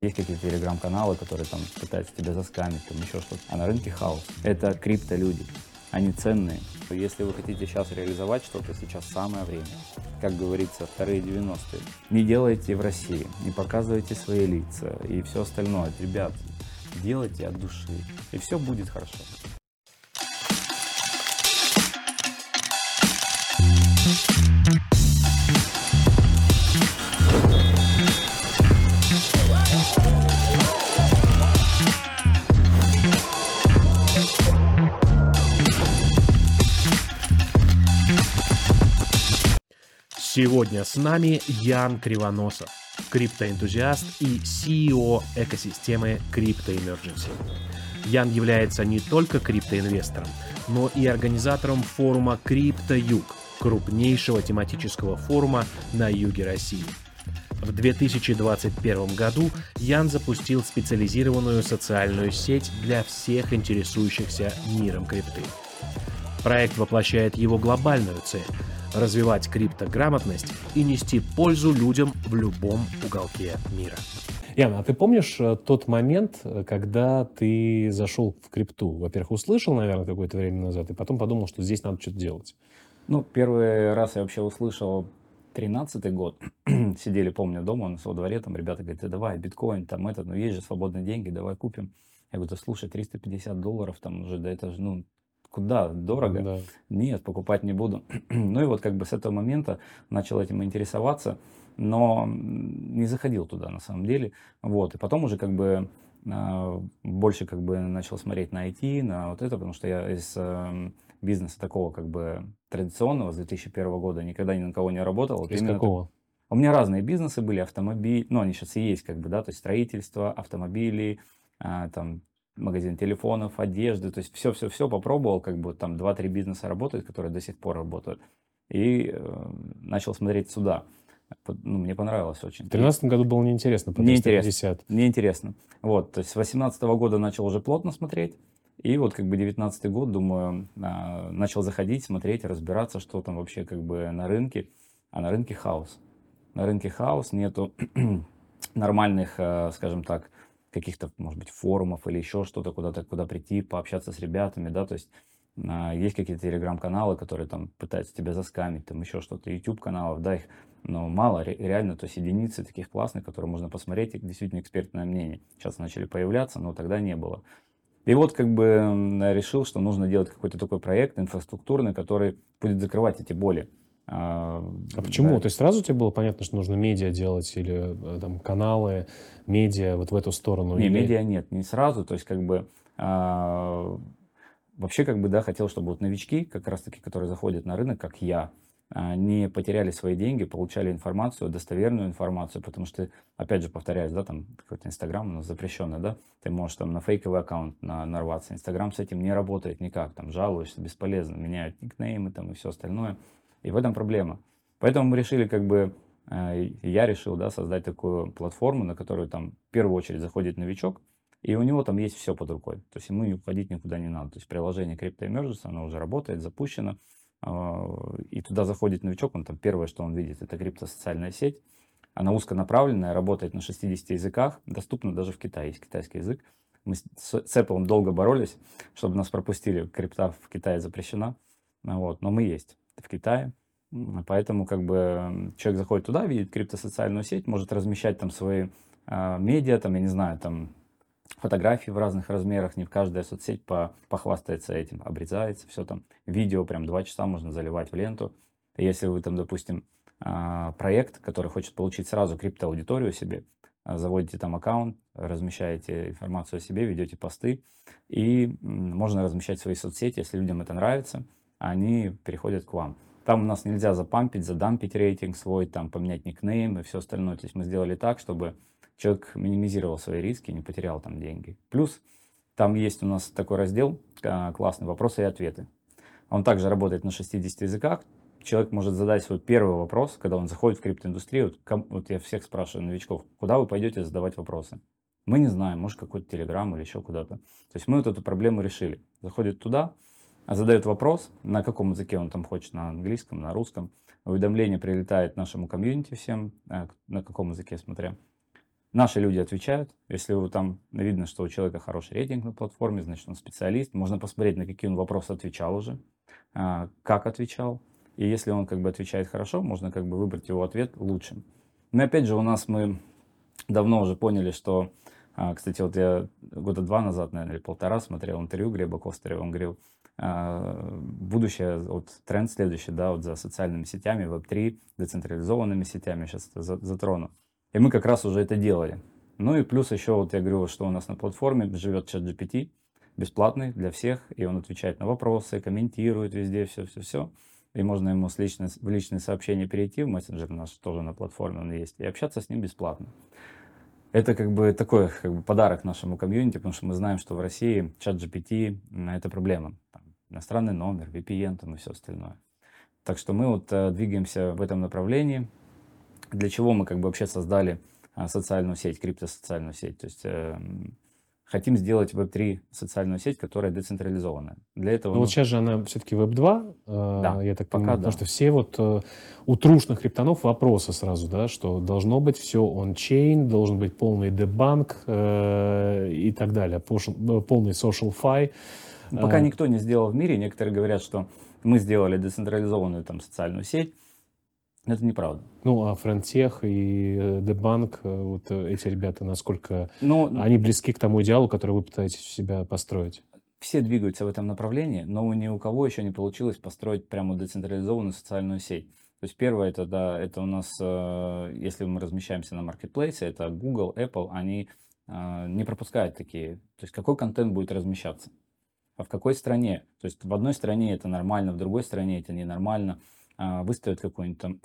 Есть какие-то телеграм-каналы, которые там пытаются тебя заскамить, там еще что-то. А на рынке хаос. Это криптолюди. Они ценные. Если вы хотите сейчас реализовать что-то, сейчас самое время. Как говорится, вторые 90-е. Не делайте в России, не показывайте свои лица и все остальное. Ребят, делайте от души, и все будет хорошо. Сегодня с нами Ян Кривоносов, криптоэнтузиаст и CEO экосистемы Crypto Emergency. Ян является не только криптоинвестором, но и организатором форума CryptoYug, крупнейшего тематического форума на юге России. В 2021 году Ян запустил специализированную социальную сеть для всех интересующихся миром крипты. Проект воплощает его глобальную цель – развивать криптограмотность и нести пользу людям в любом уголке мира. Ян, а ты помнишь тот момент, когда ты зашел в крипту? Во-первых, услышал, наверное, какое-то время назад, и потом подумал, что здесь надо что-то делать. Ну, первый раз я вообще услышал 13-й год. Сидели, помню, дома, у нас во дворе, там ребята говорят: «Да давай, биткоин, там это, ну есть же свободные деньги, давай купим». Я говорю: «Да слушай, $350 там уже, да это же, ну, куда, дорого?» Да. Нет, покупать не буду. Ну и вот как бы с этого момента начал этим интересоваться, но не заходил туда на самом деле. Вот, и потом уже как бы больше как бы начал смотреть на IT, на вот это, потому что я из бизнеса такого как бы традиционного с 2001 года никогда ни на кого не работал. Вот Из именно какого? у меня разные бизнесы были, автомобиль, ну они сейчас и есть как бы, да, то есть строительство, автомобили, там магазин телефонов, одежды, то есть все попробовал, как бы там 2-3 бизнеса работают, которые до сих пор работают. И начал смотреть сюда. Ну, мне понравилось очень. В 2013 году было неинтересно по Неинтересно. 350. Неинтересно. Вот, то есть с 2018 года начал уже плотно смотреть. И вот как бы 19 год, думаю, начал заходить, смотреть, разбираться, что там вообще как бы на рынке. А на рынке хаос. На рынке хаос, нету нормальных, скажем так, каких-то, может быть, форумов или еще что-то, куда прийти, пообщаться с ребятами, да, то есть есть какие-то телеграм-каналы, которые там пытаются тебя заскамить, там еще что-то, YouTube-каналов, да, их, но мало, реально, то есть единицы таких классных, которые можно посмотреть, и действительно экспертное мнение. Сейчас начали появляться, но тогда не было. И вот как бы решил, что нужно делать какой-то такой проект инфраструктурный, который будет закрывать эти боли. А почему? Да. То есть сразу тебе было понятно, что нужно медиа делать или там каналы, медиа вот в эту сторону? Не, или... медиа нет, не сразу, то есть как бы вообще как бы, да, хотел, чтобы вот новички, как раз таки, которые заходят на рынок, как я, не потеряли свои деньги, получали информацию, достоверную информацию, потому что, опять же, повторяюсь, да, там какой-то Инстаграм у нас запрещенный, да, ты можешь там на фейковый аккаунт нарваться, Инстаграм с этим не работает никак, там жалуешься, бесполезно, меняют никнеймы там и все остальное, и в этом проблема. Поэтому мы решили как бы, я решил, да, создать такую платформу, на которую там в первую очередь заходит новичок, и у него там есть все под рукой, то есть ему уходить никуда не надо, то есть приложение Crypto Emergency, оно уже работает, запущено, и туда заходит новичок, он там первое, что он видит, это криптосоциальная сеть. Она узконаправленная, работает на 60 языках, доступна даже в Китае, есть китайский язык. Мы с Apple долго боролись, чтобы нас пропустили, крипта в Китае запрещена, вот, но мы есть в Китае. Поэтому как бы человек заходит туда, видит криптосоциальную сеть, может размещать там свои медиа, там, я не знаю, там фотографии в разных размерах, не в каждая соцсеть похвастается этим, обрезается все там. Видео прям 2 часа можно заливать в ленту. Если вы там, допустим, проект, который хочет получить сразу криптоаудиторию себе, заводите там аккаунт, размещаете информацию о себе, ведете посты, и можно размещать свои соцсети, если людям это нравится, они переходят к вам. Там у нас нельзя запампить, задампить рейтинг свой, там поменять никнейм и все остальное. То есть мы сделали так, чтобы человек минимизировал свои риски, не потерял там деньги. Плюс там есть у нас такой раздел классный, вопросы и ответы. Он также работает на 60 языках. Человек может задать свой первый вопрос, когда он заходит в криптоиндустрию. Вот я всех спрашиваю, новичков, куда вы пойдете задавать вопросы? Мы не знаем, может какой-то Телеграм или еще куда-то. То есть мы вот эту проблему решили. Заходит туда, задает вопрос, на каком языке он там хочет, на английском, на русском. Уведомление прилетает нашему комьюнити всем, на каком языке смотря. Наши люди отвечают. Если там видно, что у человека хороший рейтинг на платформе, значит, он специалист. Можно посмотреть, на какие он вопросы отвечал уже, как отвечал. И если он как бы отвечает хорошо, можно как бы выбрать его ответ лучшим. Но опять же, мы давно уже поняли, что, кстати, вот я года 2 назад, наверное, или 1,5 смотрел интервью Глеба Костарева, он говорил, будущее, вот тренд следующий, да, вот за социальными сетями, Web3, децентрализованными сетями, сейчас это затрону. И мы как раз уже это делали. Ну и плюс еще, вот я говорю, что у нас на платформе живет ChatGPT, бесплатный для всех, и он отвечает на вопросы, комментирует везде, все. И можно ему в личные сообщения перейти, в мессенджер наш тоже на платформе он есть, и общаться с ним бесплатно. Это как бы такой как бы подарок нашему комьюнити, потому что мы знаем, что в России ChatGPT это проблема. Там, иностранный номер, VPN там и все остальное. Так что мы вот двигаемся в этом направлении. Для чего мы как бы вообще создали социальную сеть, криптосоциальную сеть. То есть хотим сделать Web3 социальную сеть, которая децентрализованная. Для этого Но вот сейчас же она все-таки Web2, Да, я так пока понимаю, потому да. что все вот у трушных криптонов вопросы сразу, да, что должно быть все on-chain, должен быть полный дебанк и так далее, полный social-fi. Пока никто не сделал в мире, некоторые говорят, что мы сделали децентрализованную там социальную сеть. Но это неправда. Ну, а Фронтех и Дебанк, вот эти ребята, насколько Но они близки к тому идеалу, который вы пытаетесь у себя построить? все двигаются в этом направлении, но ни у кого еще не получилось построить прямо децентрализованную социальную сеть. То есть первое, это, да, это у нас, если мы размещаемся на маркетплейсе, это Google, Apple, они не пропускают такие. То есть какой контент будет размещаться, а в какой стране. То есть в одной стране это нормально, в другой стране это ненормально. Выставят какую-нибудь там,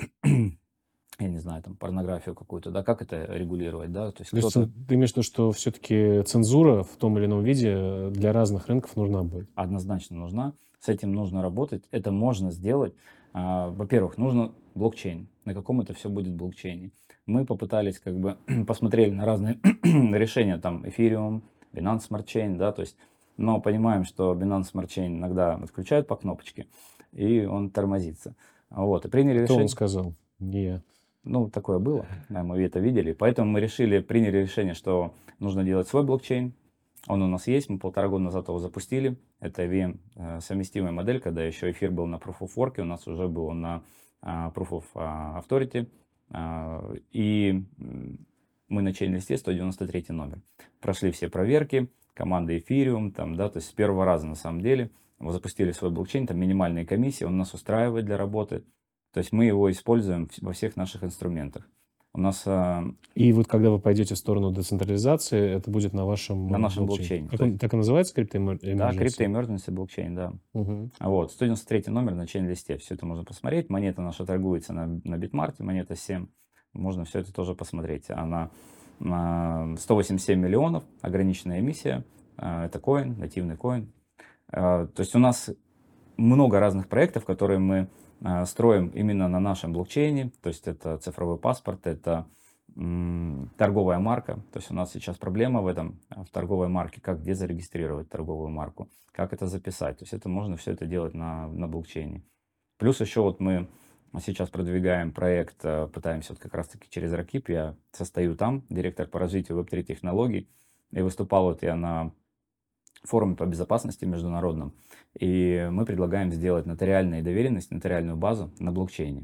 я не знаю, там порнографию какую-то, да, как это регулировать, да, то есть То есть кто-то ты имеешь в виду, что все-таки цензура в том или ином виде для разных рынков нужна будет? однозначно нужна, с этим нужно работать, это можно сделать. Во-первых, нужно блокчейн, на каком это все будет блокчейне. Мы попытались, как бы, посмотрели на разные решения, там, Ethereum, Binance Smart Chain, да, то есть, но понимаем, что Binance Smart Chain иногда отключают по кнопочке, и он тормозится. Вот, и приняли Кто решение. он сказал? Не я. Ну, такое было, да, мы это видели. Поэтому мы приняли решение, что нужно делать свой блокчейн. Он у нас есть, мы 1,5 года назад его запустили. Это VM совместимая модель, когда еще эфир был на Proof of Work, у нас уже был на Proof of Authority. И мы на чейн-листе 193 номер. Прошли все проверки, команда Ethereum, там, да, то есть с первого раза на самом деле. Мы запустили свой блокчейн, там минимальные комиссии, он нас устраивает для работы. То есть мы его используем во всех наших инструментах. У нас И вот когда вы пойдете в сторону децентрализации, это будет на вашем на нашем блокчейне. Как он, так и называется, Да, Crypto Crypto Emergency блокчейн, да. Угу. Вот, 193 номер на чейн-листе. Все это можно посмотреть. Монета наша торгуется на Битмарте, монета 7. Можно все это тоже посмотреть. Она на 187 миллионов, ограниченная эмиссия. Это коин, нативный коин. То есть у нас много разных проектов, которые мы строим именно на нашем блокчейне. То есть это цифровой паспорт, это торговая марка. То есть у нас сейчас проблема в торговой марке, как где зарегистрировать торговую марку, как это записать. То есть это можно все это делать на блокчейне. Плюс еще вот мы сейчас продвигаем проект, пытаемся вот как раз таки через Ракип. Я состою там, директор по развитию Web3 технологий. И выступал вот я на форуме по безопасности международном. И мы предлагаем сделать нотариальную доверенность, нотариальную базу на блокчейне,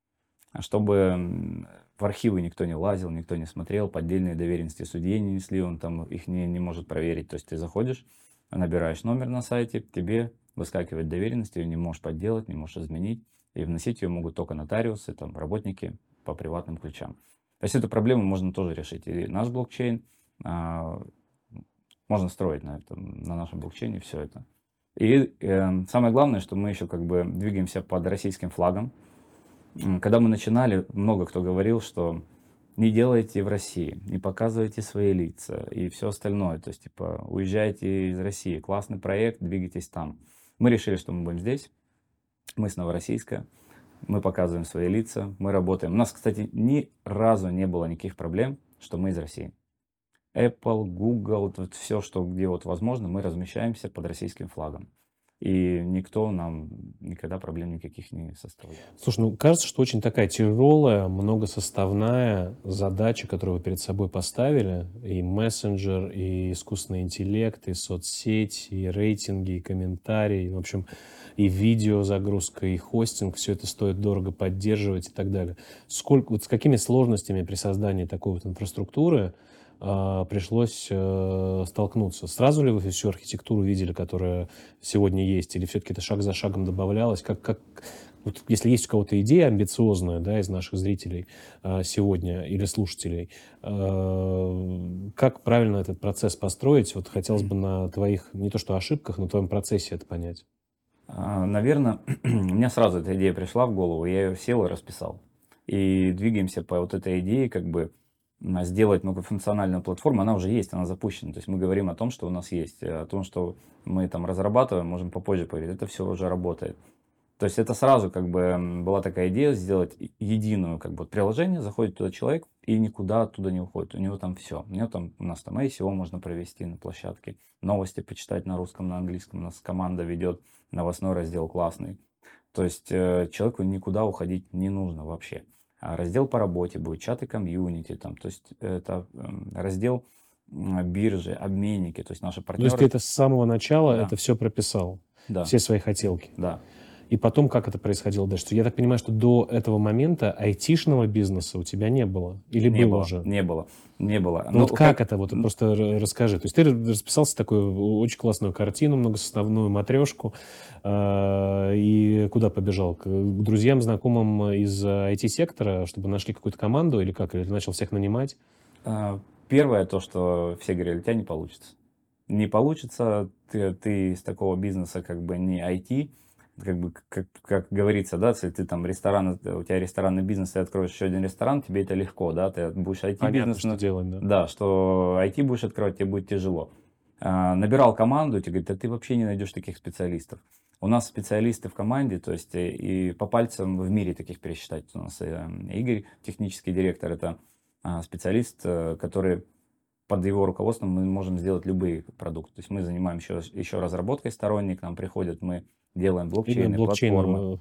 чтобы в архивы никто не лазил, никто не смотрел, поддельные доверенности судье не несли, он там их не может проверить. То есть ты заходишь, набираешь номер на сайте, тебе выскакивает доверенность, ее не можешь подделать, не можешь изменить, и вносить ее могут только нотариусы, там, работники по приватным ключам. То есть эту проблему можно тоже решить. И наш блокчейн можно строить на нашем блокчейне все это. И самое главное, что мы еще как бы двигаемся под российским флагом. Когда мы начинали, много кто говорил, что не делайте в России, не показывайте свои лица и все остальное. То есть, типа, уезжайте из России, классный проект, двигайтесь там. Мы решили, что мы будем здесь. Мы с Новороссийска, мы показываем свои лица, мы работаем. У нас, кстати, ни разу не было никаких проблем, что мы из России. Apple, Google, вот все, что где вот возможно, мы размещаемся под российским флагом. и никто нам никогда проблем никаких не составлял. Слушай, ну кажется, что очень такая тяжелая, многосоставная задача, которую вы перед собой поставили. И мессенджер, и искусственный интеллект, и соцсеть, и рейтинги, и комментарии. В общем, и видеозагрузка, и хостинг. Все это стоит дорого поддерживать и так далее. Вот с какими сложностями при создании такой вот инфраструктуры пришлось столкнуться? Сразу ли вы всю архитектуру видели, которая сегодня есть, или все-таки это шаг за шагом добавлялось? Вот если есть у кого-то идея амбициозная, да, из наших зрителей сегодня или слушателей, как правильно этот процесс построить? Вот хотелось бы на твоих, не то что ошибках, но твоем процессе это понять. Наверное, у меня сразу эта идея пришла в голову, я ее сел и расписал. И двигаемся по вот этой идее, как бы сделать многофункциональную платформу. Она уже есть, она запущена. То есть мы говорим о том, что у нас есть, о том, что мы там разрабатываем, можем попозже поговорить. Это все уже работает. То есть это сразу как бы была такая идея сделать единую как бы приложение, заходит туда человек и никуда оттуда не уходит. У него там все. У нас там ICO можно провести на площадке, новости почитать на русском, на английском. У нас команда ведет новостной раздел классный. То есть человеку никуда уходить не нужно вообще. Раздел по работе будет, чаты комьюнити, там, то есть это раздел биржи, обменники, то есть наши То есть партнеры. ты это с самого начала Да. это все прописал, Да, все свои хотелки. да. И потом, как это происходило дальше? Я так понимаю, что до этого момента айтишного бизнеса у тебя не было? Или Не было было, уже? не было, не было. Ну вот как это? Вот просто расскажи. То есть ты расписался такую очень классную картину, многосоставную матрешку, и куда побежал? К друзьям, знакомым из IT-сектора, чтобы нашли какую-то команду или как? Или ты начал всех нанимать? Первое, то, что все говорили, у тебя не получится. Не получится, ты из такого бизнеса как бы не IT, как бы, как говорится, да, если ты там ресторан, у тебя ресторанный бизнес, ты откроешь еще один ресторан, тебе это легко, да, ты будешь Понятно, IT-бизнес, что делать, да. да, что IT будешь открывать, тебе будет тяжело. Набирал команду, тебе говорят, да ты вообще не найдешь таких специалистов. У нас специалисты в команде, то есть и по пальцам в мире таких пересчитать. У нас Игорь, технический директор, это специалист, который под его руководством мы можем сделать любые продукты. То есть мы занимаемся еще разработкой сторонней, к нам приходят, мы делаем блокчейны, платформы.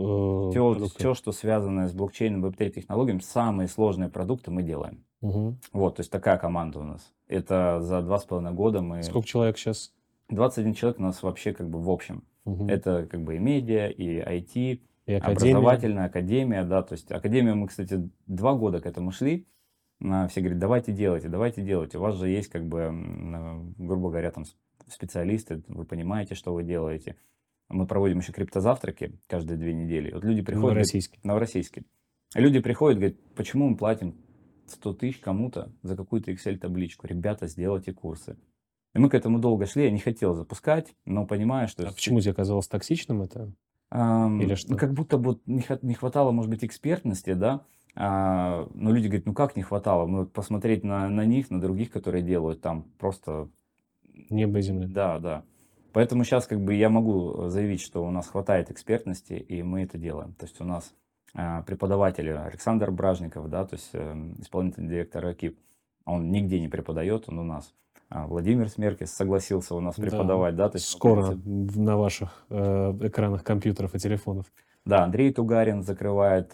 Все, что связано с блокчейном, Web3 технологиями, самые сложные продукты мы делаем. Угу. Вот, то есть такая команда у нас. Это за 2,5 года мы... Сколько человек сейчас? 21 человек у нас вообще как бы в общем. Угу. Это как бы и медиа, и IT, И образовательная академия, да, то есть академию мы, кстати, 2 года к этому шли. Все говорят, давайте делайте. У вас же есть, как бы, грубо говоря, там специалисты, вы понимаете, что вы делаете. Мы проводим еще криптозавтраки каждые 2 недели. Вот люди приходят... Новороссийский. Люди приходят, говорят, почему мы платим 100 тысяч кому-то за какую-то Excel-табличку? Ребята, сделайте курсы. И мы к этому долго шли, я не хотел запускать, но понимаю, что... А почему тебе казалось токсичным это? Или что? Как будто бы не хватало, может быть, экспертности, да? Но люди говорят, ну как не хватало? Мы посмотреть на них, на других, которые делают там просто... Небо и земля. Да. Поэтому сейчас как бы я могу заявить, что у нас хватает экспертности, и мы это делаем. То есть у нас преподаватель Александр Бражников, да, то есть исполнительный директор РАКИП, он нигде не преподает, он у нас. Владимир Смеркис согласился у нас преподавать, да, то есть скоро на ваших экранах компьютеров и телефонов. Да, Андрей Тугарин закрывает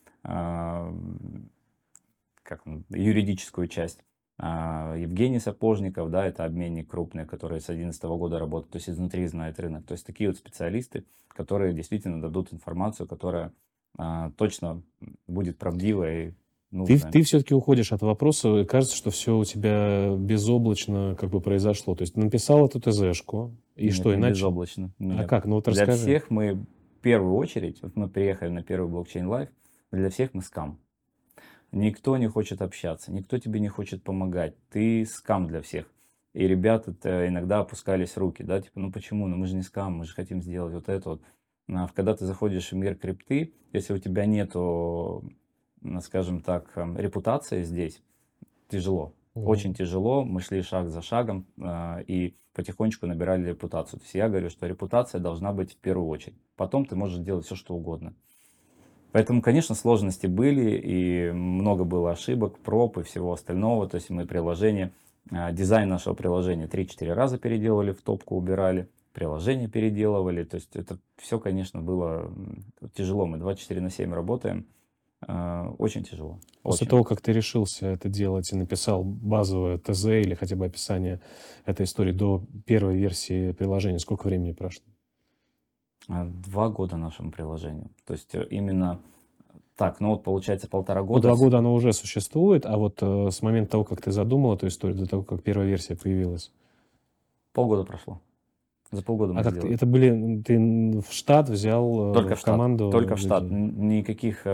юридическую часть. Евгений Сапожников, да, это обменник крупный, который с 2011 года работает, то есть изнутри знает рынок. То есть такие вот специалисты, которые действительно дадут информацию, которая точно будет правдивой и нужная. Ты все-таки уходишь от вопроса, и кажется, что все у тебя безоблачно как бы произошло. То есть написал эту ТЗшку, и Нет, что, не иначе? безоблачно. Нет. А как? Ну вот Для расскажи. всех мы в первую очередь, вот мы приехали на первый блокчейн лайв, для всех мы скам. Никто не хочет общаться, никто тебе не хочет помогать. Ты скам для всех. И ребята иногда опускались руки, да, типа, ну почему, ну мы же не скам, мы же хотим сделать вот это вот. Когда ты заходишь в мир крипты, если у тебя нету, скажем так, репутации здесь, тяжело. Очень тяжело. Мы шли шаг за шагом и потихонечку набирали репутацию. То есть я говорю, что репутация должна быть в первую очередь. Потом ты можешь делать все, что угодно. Поэтому, конечно, сложности были, и много было ошибок, проб и всего остального. То есть мы дизайн нашего приложения 3-4 раза переделали, в топку убирали. приложение переделывали. То есть это все, конечно, было тяжело. Мы 24/7 работаем. Очень тяжело. После Очень. того, как ты решился это делать и написал базовое ТЗ или хотя бы описание этой истории до первой версии приложения, сколько времени прошло? 2 года нашему приложению. То есть именно так, ну вот получается 1,5 Ну, года. 2 года оно уже существует, а вот с момента того, как ты задумал эту историю, до того, как первая версия появилась. Полгода прошло. За полгода А мы как ты, сделали. это были, ты в штат взял, Только в в штат. команду Только в штат. людей? Никаких,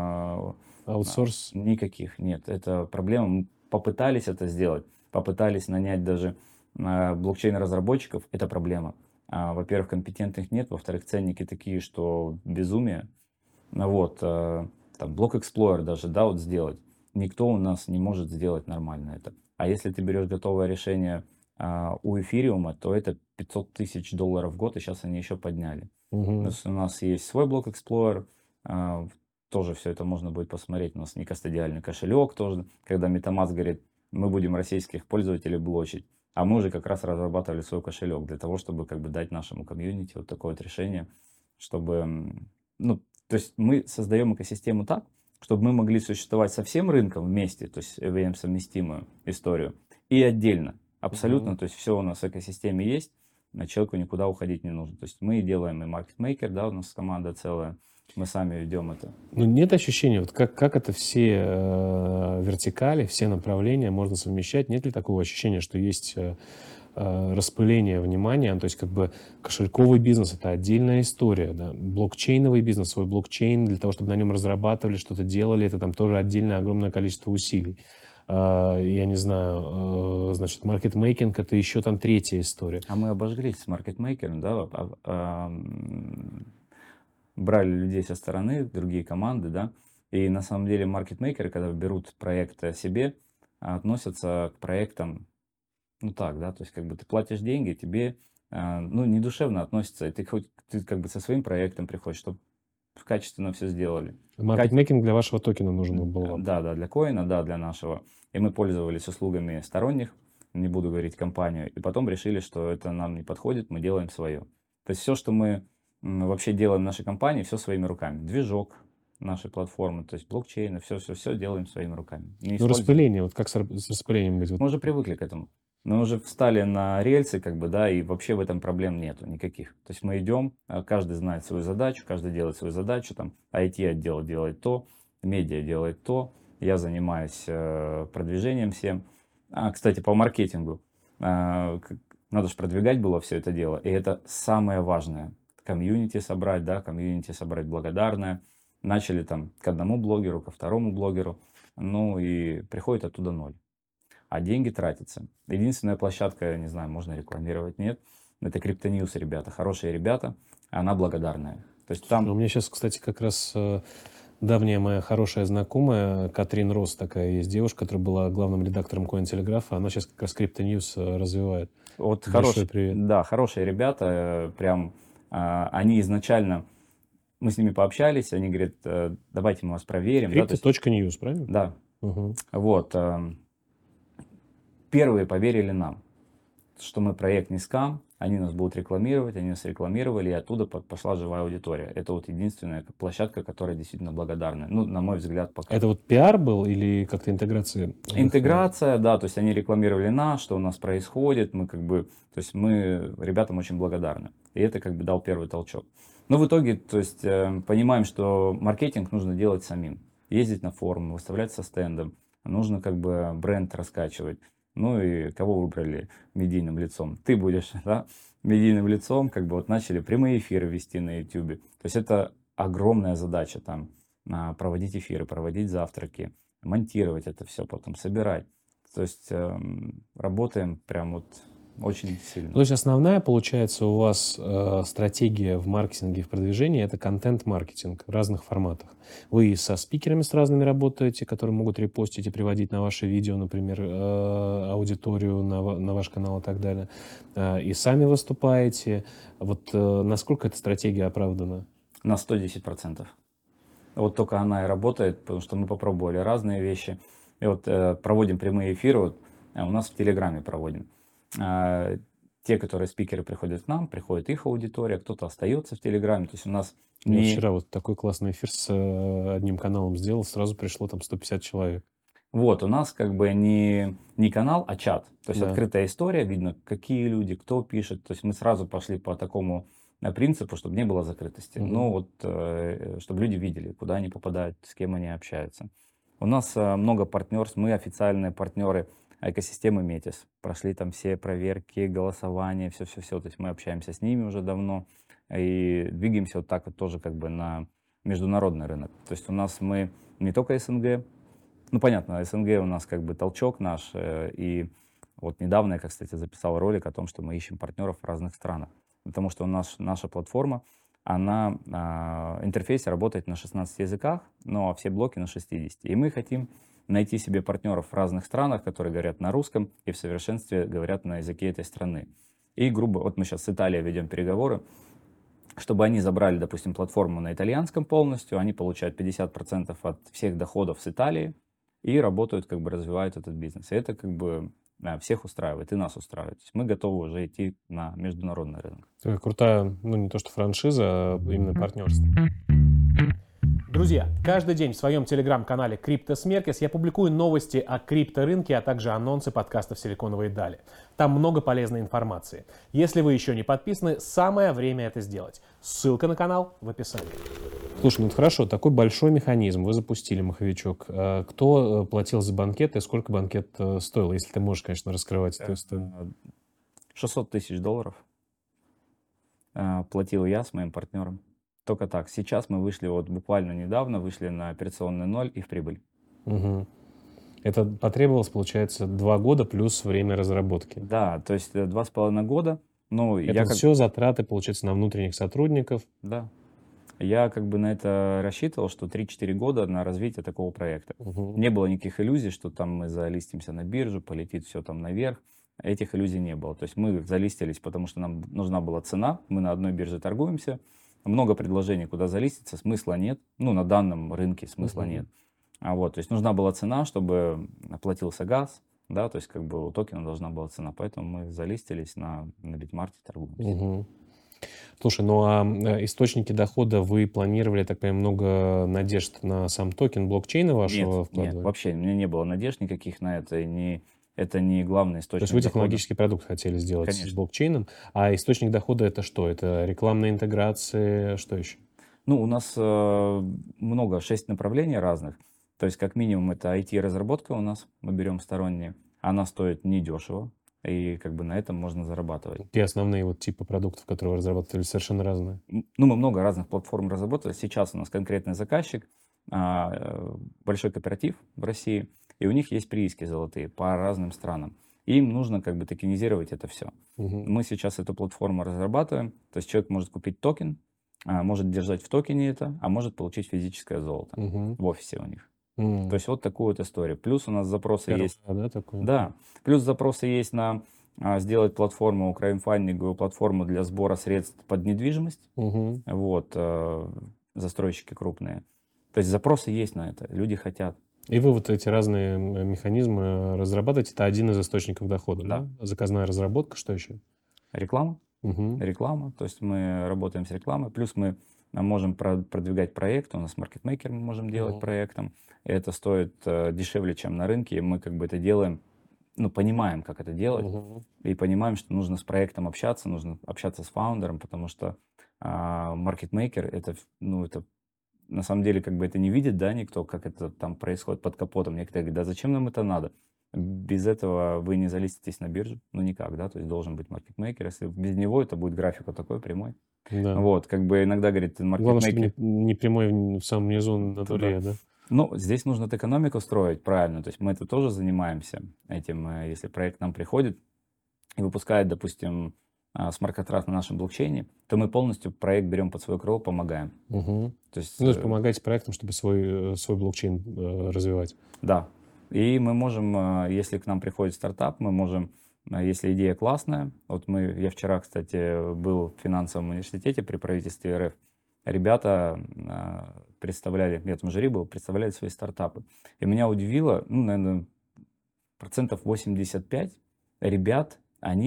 Аутсорс? никаких. Нет, это проблема. Мы попытались это сделать. Попытались нанять даже блокчейн-разработчиков. Это проблема. Во-первых, компетентных нет. Во-вторых, ценники такие, что безумие. Вот, там, Block Explorer даже, да, вот сделать. Никто у нас не может сделать нормально это. А если ты берешь готовое решение у эфириума, то это $500 тысяч в год, и сейчас они еще подняли. У нас есть свой Block Explorer, тоже все это можно будет посмотреть. У нас не кастодиальный кошелек тоже, когда MetaMask говорит, мы будем российских пользователей блочить. А мы уже как раз разрабатывали свой кошелек для того, чтобы как бы дать нашему комьюнити вот такое вот решение, чтобы, ну, то есть мы создаем экосистему так, чтобы мы могли существовать со всем рынком вместе, то есть EVM совместимую историю, и отдельно. Абсолютно, то есть все у нас в экосистеме есть, человеку никуда уходить не нужно. То есть мы делаем и маркетмейкер, да, у нас команда целая, мы сами ведем это. Ну, нет ощущения, вот как это все вертикали, все направления можно совмещать? Нет ли такого ощущения, что есть распыление внимания, то есть как бы кошельковый бизнес — это отдельная история, да? Блокчейновый бизнес, свой блокчейн, для того, чтобы на нем разрабатывали, что-то делали, это там тоже отдельное огромное количество усилий. Я не знаю, значит, маркетмейкинг — это еще там третья история. А мы обожглись с маркетмейкером, да, брали людей со стороны, другие команды, да, и на самом деле маркетмейкеры, когда берут проект себе, относятся к проектам, ну так, да, то есть как бы ты платишь деньги, тебе, ну, не душевно относятся, и ты как бы со своим проектом приходишь, чтобы качественно все сделали. Маркетмейкинг для вашего токена нужен был вам. Да, для коина, да, для нашего. И мы пользовались услугами сторонних, не буду говорить компанию, и потом решили, что это нам не подходит, мы делаем свое. То есть все, что мы вообще делаем в нашей компании, все своими руками. Движок нашей платформы, то есть блокчейн, все делаем своими руками. Не Ну, используем. распыление, вот как с распылением быть? Вот Мы уже привыкли к этому. Мы уже встали на рельсы, как бы, да, и вообще в этом проблем нету никаких. То есть мы идем, каждый знает свою задачу, каждый делает свою задачу, там, IT-отдел делает то, медиа делает то, я занимаюсь продвижением всем. Кстати, по маркетингу, надо же продвигать было все это дело, и это самое важное. Комьюнити собрать, да, комьюнити собрать благодарное. Начали там к одному блогеру, ко второму блогеру, ну и приходит оттуда ноль. А деньги тратятся. Единственная площадка, я не знаю, можно рекламировать, нет, это CryptoNews, ребята, хорошие ребята, она благодарная. То есть у там, меня сейчас, кстати, как раз давняя моя хорошая знакомая Катрин Росс, такая есть девушка, которая была главным редактором Cointelegraph, она сейчас как раз CryptoNews развивает. вот Большой привет. да, хорошие ребята, прям они изначально, мы с ними пообщались, они говорят, давайте мы вас проверим. Да, то есть, Crypto.news, правильно? да, Угу. вот, первые поверили нам, что мы проект не скам, они нас будут рекламировать, они нас рекламировали, и оттуда пошла живая аудитория. Это вот единственная площадка, которая действительно благодарна. Ну, на мой взгляд, пока. Это вот пиар был или как-то интеграция? Интеграция, да, то есть они рекламировали нас, что у нас происходит, мы как бы, то есть мы ребятам очень благодарны. И это как бы дал первый толчок. Но в итоге, то есть понимаем, что маркетинг нужно делать самим. Ездить на форумы, выставлять со стендом, нужно как бы бренд раскачивать. Ну и кого выбрали медийным лицом? Ты будешь, да, медийным лицом, как бы вот начали прямые эфиры вести на YouTube. То есть это огромная задача там, проводить эфиры, проводить завтраки, монтировать это все, потом собирать. То есть работаем прям вот очень сильно. То есть основная, получается, у вас стратегия в маркетинге, в продвижении — это контент-маркетинг в разных форматах. Вы со спикерами с разными работаете, которые могут репостить и приводить на ваши видео, например, аудиторию на ваш канал и так далее. И сами выступаете. Вот насколько эта стратегия оправдана? На 110%. Вот только она и работает, потому что мы попробовали разные вещи. И вот проводим прямые эфиры, вот, у нас в Телеграме проводим. те, которые спикеры приходят к нам, приходит их аудитория, кто-то остается в Телеграме. То есть у нас Я не... вчера вот такой классный эфир с одним каналом сделал, сразу пришло там 150 человек. Вот, у нас как бы не канал, а чат. То есть Да. открытая история, видно, какие люди, кто пишет. То есть мы сразу пошли по такому принципу, чтобы не было закрытости. Мгм. Ну вот, чтобы люди видели, куда они попадают, с кем они общаются. У нас много партнерств, мы официальные партнеры экосистемы Метис. Прошли там все проверки, голосования, все-все-все. То есть мы общаемся с ними уже давно и двигаемся вот так вот тоже как бы на международный рынок. То есть у нас мы не только СНГ, ну, понятно, СНГ у нас как бы толчок наш. И вот недавно я, кстати, записал ролик о том, что мы ищем партнеров в разных странах. Потому что наша платформа, она интерфейс работает на 16 языках, но все блоки на 60. И мы хотим найти себе партнеров в разных странах, которые говорят на русском и в совершенстве говорят на языке этой страны. И грубо, вот мы сейчас с Италией ведем переговоры, чтобы они забрали, допустим, платформу на итальянском полностью, они получают 50% от всех доходов с Италии и работают, как бы развивают этот бизнес. И это как бы всех устраивает, и нас устраивает. То есть мы готовы уже идти на международный рынок. Такая крутая, ну не то что франшиза, а именно партнерство. Друзья, каждый день в своем телеграм-канале CryptoSmerkis я публикую новости о крипторынке, а также анонсы подкастов «Силиконовые дали». Там много полезной информации. Если вы еще не подписаны, самое время это сделать. Ссылка на канал в описании. Слушай, ну это хорошо, такой большой механизм, вы запустили маховичок. Кто платил за банкет и сколько банкет стоил, если ты можешь, конечно, раскрывать эту историю? $600 тысяч платил я с моим партнером. Только так. Сейчас мы вышли, вот буквально недавно, вышли на операционный ноль и в прибыль. Угу. Это потребовалось, получается, 2 года плюс время разработки. Да, то есть 2,5 года. Ну, Это все затраты, получается, на внутренних сотрудников. Да. Я как бы на это рассчитывал, что 3-4 года на развитие такого проекта. Угу. Не было никаких иллюзий, что там мы залистимся на биржу, полетит все там наверх. Этих иллюзий не было. То есть мы залистились, потому что нам нужна была цена. Мы на одной бирже торгуемся. Много предложений, куда залиститься, смысла нет. Ну, на данном рынке смысла нет. То есть нужна была цена, чтобы оплатился газ. Да, то есть как бы у токена должна была цена. Поэтому мы залистились на Битмарте, торгуемся. Угу. Слушай, ну а источники дохода вы планировали, так понимаю, много надежд на сам токен блокчейна вашего вкладывать? Нет, вообще, у меня не было надежд никаких на это. Это не главный источник. То есть вы дохода. технологический продукт хотели сделать Конечно. с блокчейном, а источник дохода это что? Это рекламные интеграции, что еще? Ну, у нас много, 6 направлений разных. То есть, как минимум, это IT-разработка у нас, мы берем сторонние. Она стоит недешево, и как бы на этом можно зарабатывать. Те основные вот типы продуктов, которые вы разрабатывали, совершенно разные. Ну, мы много разных платформ разработали. Сейчас у нас конкретный заказчик, большой кооператив в России, и у них есть прииски золотые по разным странам. И им нужно как бы токенизировать это все. Угу. Мы сейчас эту платформу разрабатываем. То есть человек может купить токен, может держать в токене это, а может получить физическое золото в офисе у них. То есть вот такую вот историю. Плюс у нас запросы есть. Да, такое? Да. Плюс запросы есть на сделать платформу, краудфандинговую платформу для сбора средств под недвижимость. Угу. Вот, застройщики крупные. То есть запросы есть на это, люди хотят. И вы вот эти разные механизмы разрабатываете, это один из источников дохода, да? Заказная разработка, что еще? Реклама. Угу. Реклама, то есть мы работаем с рекламой, плюс мы можем продвигать проект, у нас маркетмейкер мы можем делать проектом, и это стоит дешевле, чем на рынке, и мы как бы это делаем, ну, понимаем, как это делать, и понимаем, что нужно с проектом общаться, нужно общаться с фаундером, потому что маркетмейкер, это на самом деле как бы это не видит, да, никто, как это там происходит под капотом. Некоторые говорят, да зачем нам это надо? Без этого вы не залиститесь на биржу, ну никак, да, то есть должен быть маркетмейкер, если без него это будет график вот такой прямой. Да. Вот, как бы иногда говорит маркетмейкер. Главное, чтобы не прямой в самом низу на дуле, да? Ну, здесь нужно экономику строить правильно, то есть мы это тоже занимаемся этим, если проект к нам приходит и выпускает, допустим, смарт-контракт на нашем блокчейне, то мы полностью проект берем под свое крыло, помогаем. Угу. То есть, то есть помогаете проектам, чтобы свой блокчейн развивать. Да. И мы можем, если к нам приходит стартап, мы можем, если идея классная, вот я вчера, кстати, был в финансовом университете при правительстве РФ, ребята представляли, я там в жюри был, представляли свои стартапы. И меня удивило, наверное, 85% ребят, они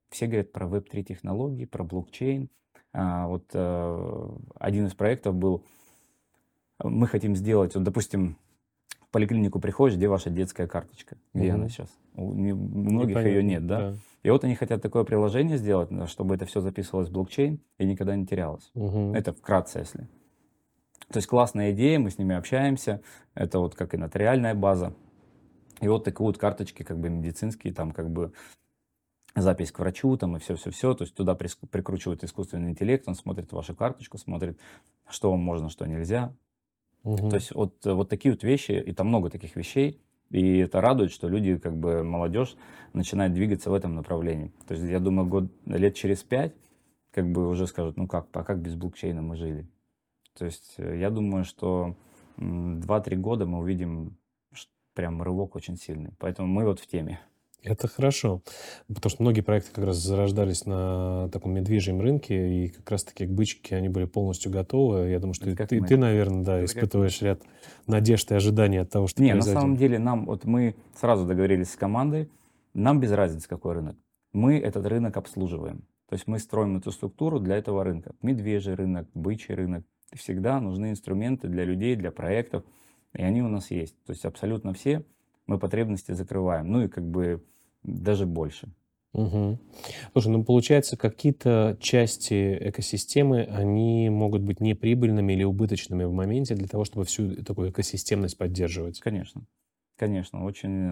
все говорят про Web3 технологии, про блокчейн. Один из проектов был, мы хотим сделать, вот, допустим, в поликлинику приходишь, где ваша детская карточка? Где она сейчас? У многих ее Непонятно, нет, да? да. И вот они хотят такое приложение сделать, чтобы это все записывалось в блокчейн и никогда не терялось. Мгм. Это вкратце, если. То есть классная идея, мы с ними общаемся, это вот как и нотариальная база. И вот такие вот карточки как бы медицинские, там как бы запись к врачу, там и все-все-все. То есть туда прикручивают искусственный интеллект, он смотрит вашу карточку, смотрит, что вам можно, что нельзя. Мгм. То есть вот такие вот вещи, и там много таких вещей, и это радует, что люди, как бы молодежь, начинает двигаться в этом направлении. То есть я думаю, лет через 5, как бы уже скажут, ну как, а как без блокчейна мы жили? То есть я думаю, что 2-3 года мы увидим прям рывок очень сильный. Поэтому мы вот в теме. Это хорошо, потому что многие проекты как раз зарождались на таком медвежьем рынке, и как раз-таки бычки, они были полностью готовы. Я думаю, что Это как ты, мы. наверное, да, Это как испытываешь ряд надежд и ожиданий от того, что Не, на самом произойдет. деле мы сразу договорились с командой, нам без разницы, какой рынок. Мы этот рынок обслуживаем. То есть мы строим эту структуру для этого рынка. Медвежий рынок, бычий рынок. И всегда нужны инструменты для людей, для проектов. И они у нас есть. То есть абсолютно все мы потребности закрываем. Ну и как бы даже больше. Мгм. Слушай, ну получается, какие-то части экосистемы, они могут быть неприбыльными или убыточными в моменте для того, чтобы всю такую экосистемность поддерживать. Конечно. Конечно. Очень,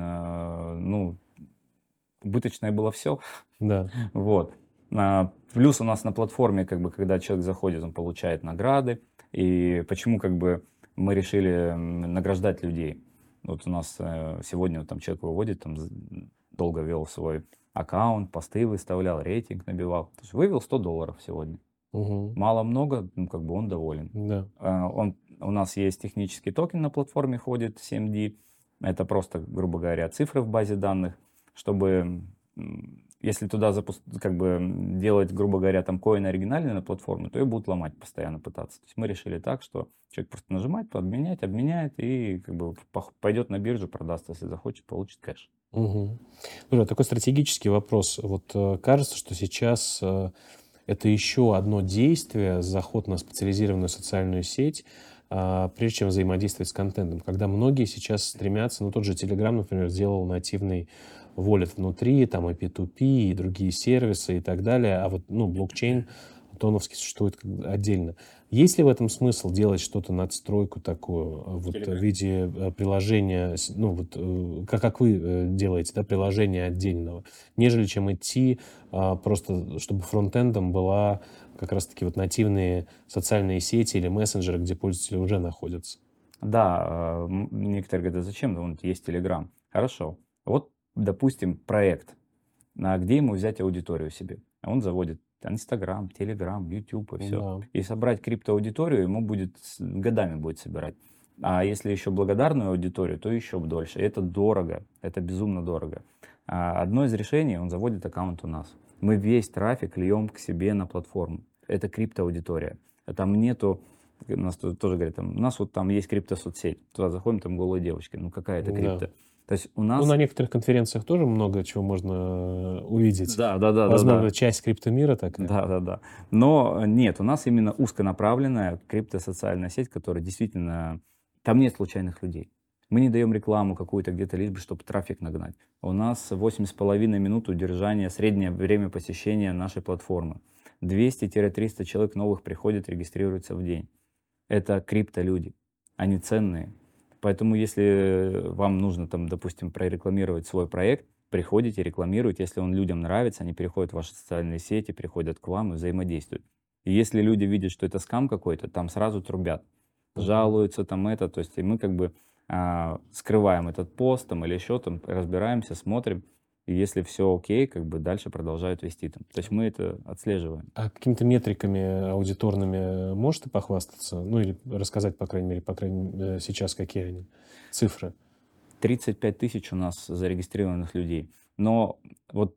убыточное было все. Да. Вот. Плюс у нас на платформе, как бы, когда человек заходит, он получает награды. И почему, как бы, мы решили награждать людей? Вот у нас сегодня вот там человек выводит, там долго вел свой аккаунт, посты выставлял, рейтинг набивал. То есть вывел $100 сегодня. Мгм. Мало-много, ну, как бы он доволен. Да. У нас есть технический токен на платформе, ходит 7D. Это просто, грубо говоря, цифры в базе данных, чтобы, если туда как бы делать, грубо говоря, там коин оригинальный на платформе, то ее будут ломать постоянно пытаться. То есть мы решили так, что человек просто нажимает, обменяет и как бы пойдет на биржу, продаст, если захочет, получит кэш. Мгм. Слушай, а такой стратегический вопрос. Вот кажется, что сейчас это еще одно действие, заход на специализированную социальную сеть, прежде чем взаимодействовать с контентом. Когда многие сейчас стремятся, ну тот же Telegram, например, сделал нативный wallet внутри, там и P2P, и другие сервисы и так далее, а вот, ну, блокчейн тоновский существует отдельно. Есть ли в этом смысл делать что-то, надстройку такую, вот в виде приложения, ну вот как вы делаете, да, приложение отдельного, нежели чем идти просто, чтобы фронтендом была как раз-таки вот нативные социальные сети или мессенджеры, где пользователи уже находятся? Да, некоторые говорят, зачем? Вон есть Telegram. Хорошо. Вот, допустим, проект. Где ему взять аудиторию себе? Он заводит Инстаграм, Телеграм, YouTube и все. Да. И собрать криптоаудиторию ему будет годами будет собирать. А если еще благодарную аудиторию, то еще дольше. И это дорого, это безумно дорого. Одно из решений, он заводит аккаунт у нас. Мы весь трафик льем к себе на платформу. Это криптоаудитория. Там нету, у нас тоже говорят, у нас вот там есть криптосоцсеть. Туда заходим, там голые девочки. Ну какая это крипто? Да. То есть у Ну, нас... на некоторых конференциях тоже много чего можно увидеть. Да. Возможно, часть криптомира такая. Да. Но нет, у нас именно узконаправленная криптосоциальная сеть, которая действительно... Там нет случайных людей. Мы не даем рекламу какую-то где-то, лишь бы, чтобы трафик нагнать. У нас 8,5 минут удержания, среднее время посещения нашей платформы. 200-300 человек новых приходят, регистрируются в день. Это криптолюди. Они ценные. Поэтому, если вам нужно, там, допустим, прорекламировать свой проект, приходите, рекламируйте. Если он людям нравится, они переходят в ваши социальные сети, приходят к вам и взаимодействуют. И если люди видят, что это скам какой-то, там сразу трубят, жалуются, там это. То есть и мы как бы скрываем этот пост там, или еще там, разбираемся, смотрим. И если все окей, как бы дальше продолжают вести там. То есть мы это отслеживаем. А какими-то метриками аудиторными можете похвастаться? Ну, или рассказать, по крайней мере, сейчас какие они? Цифры. 35 тысяч у нас зарегистрированных людей. Но вот,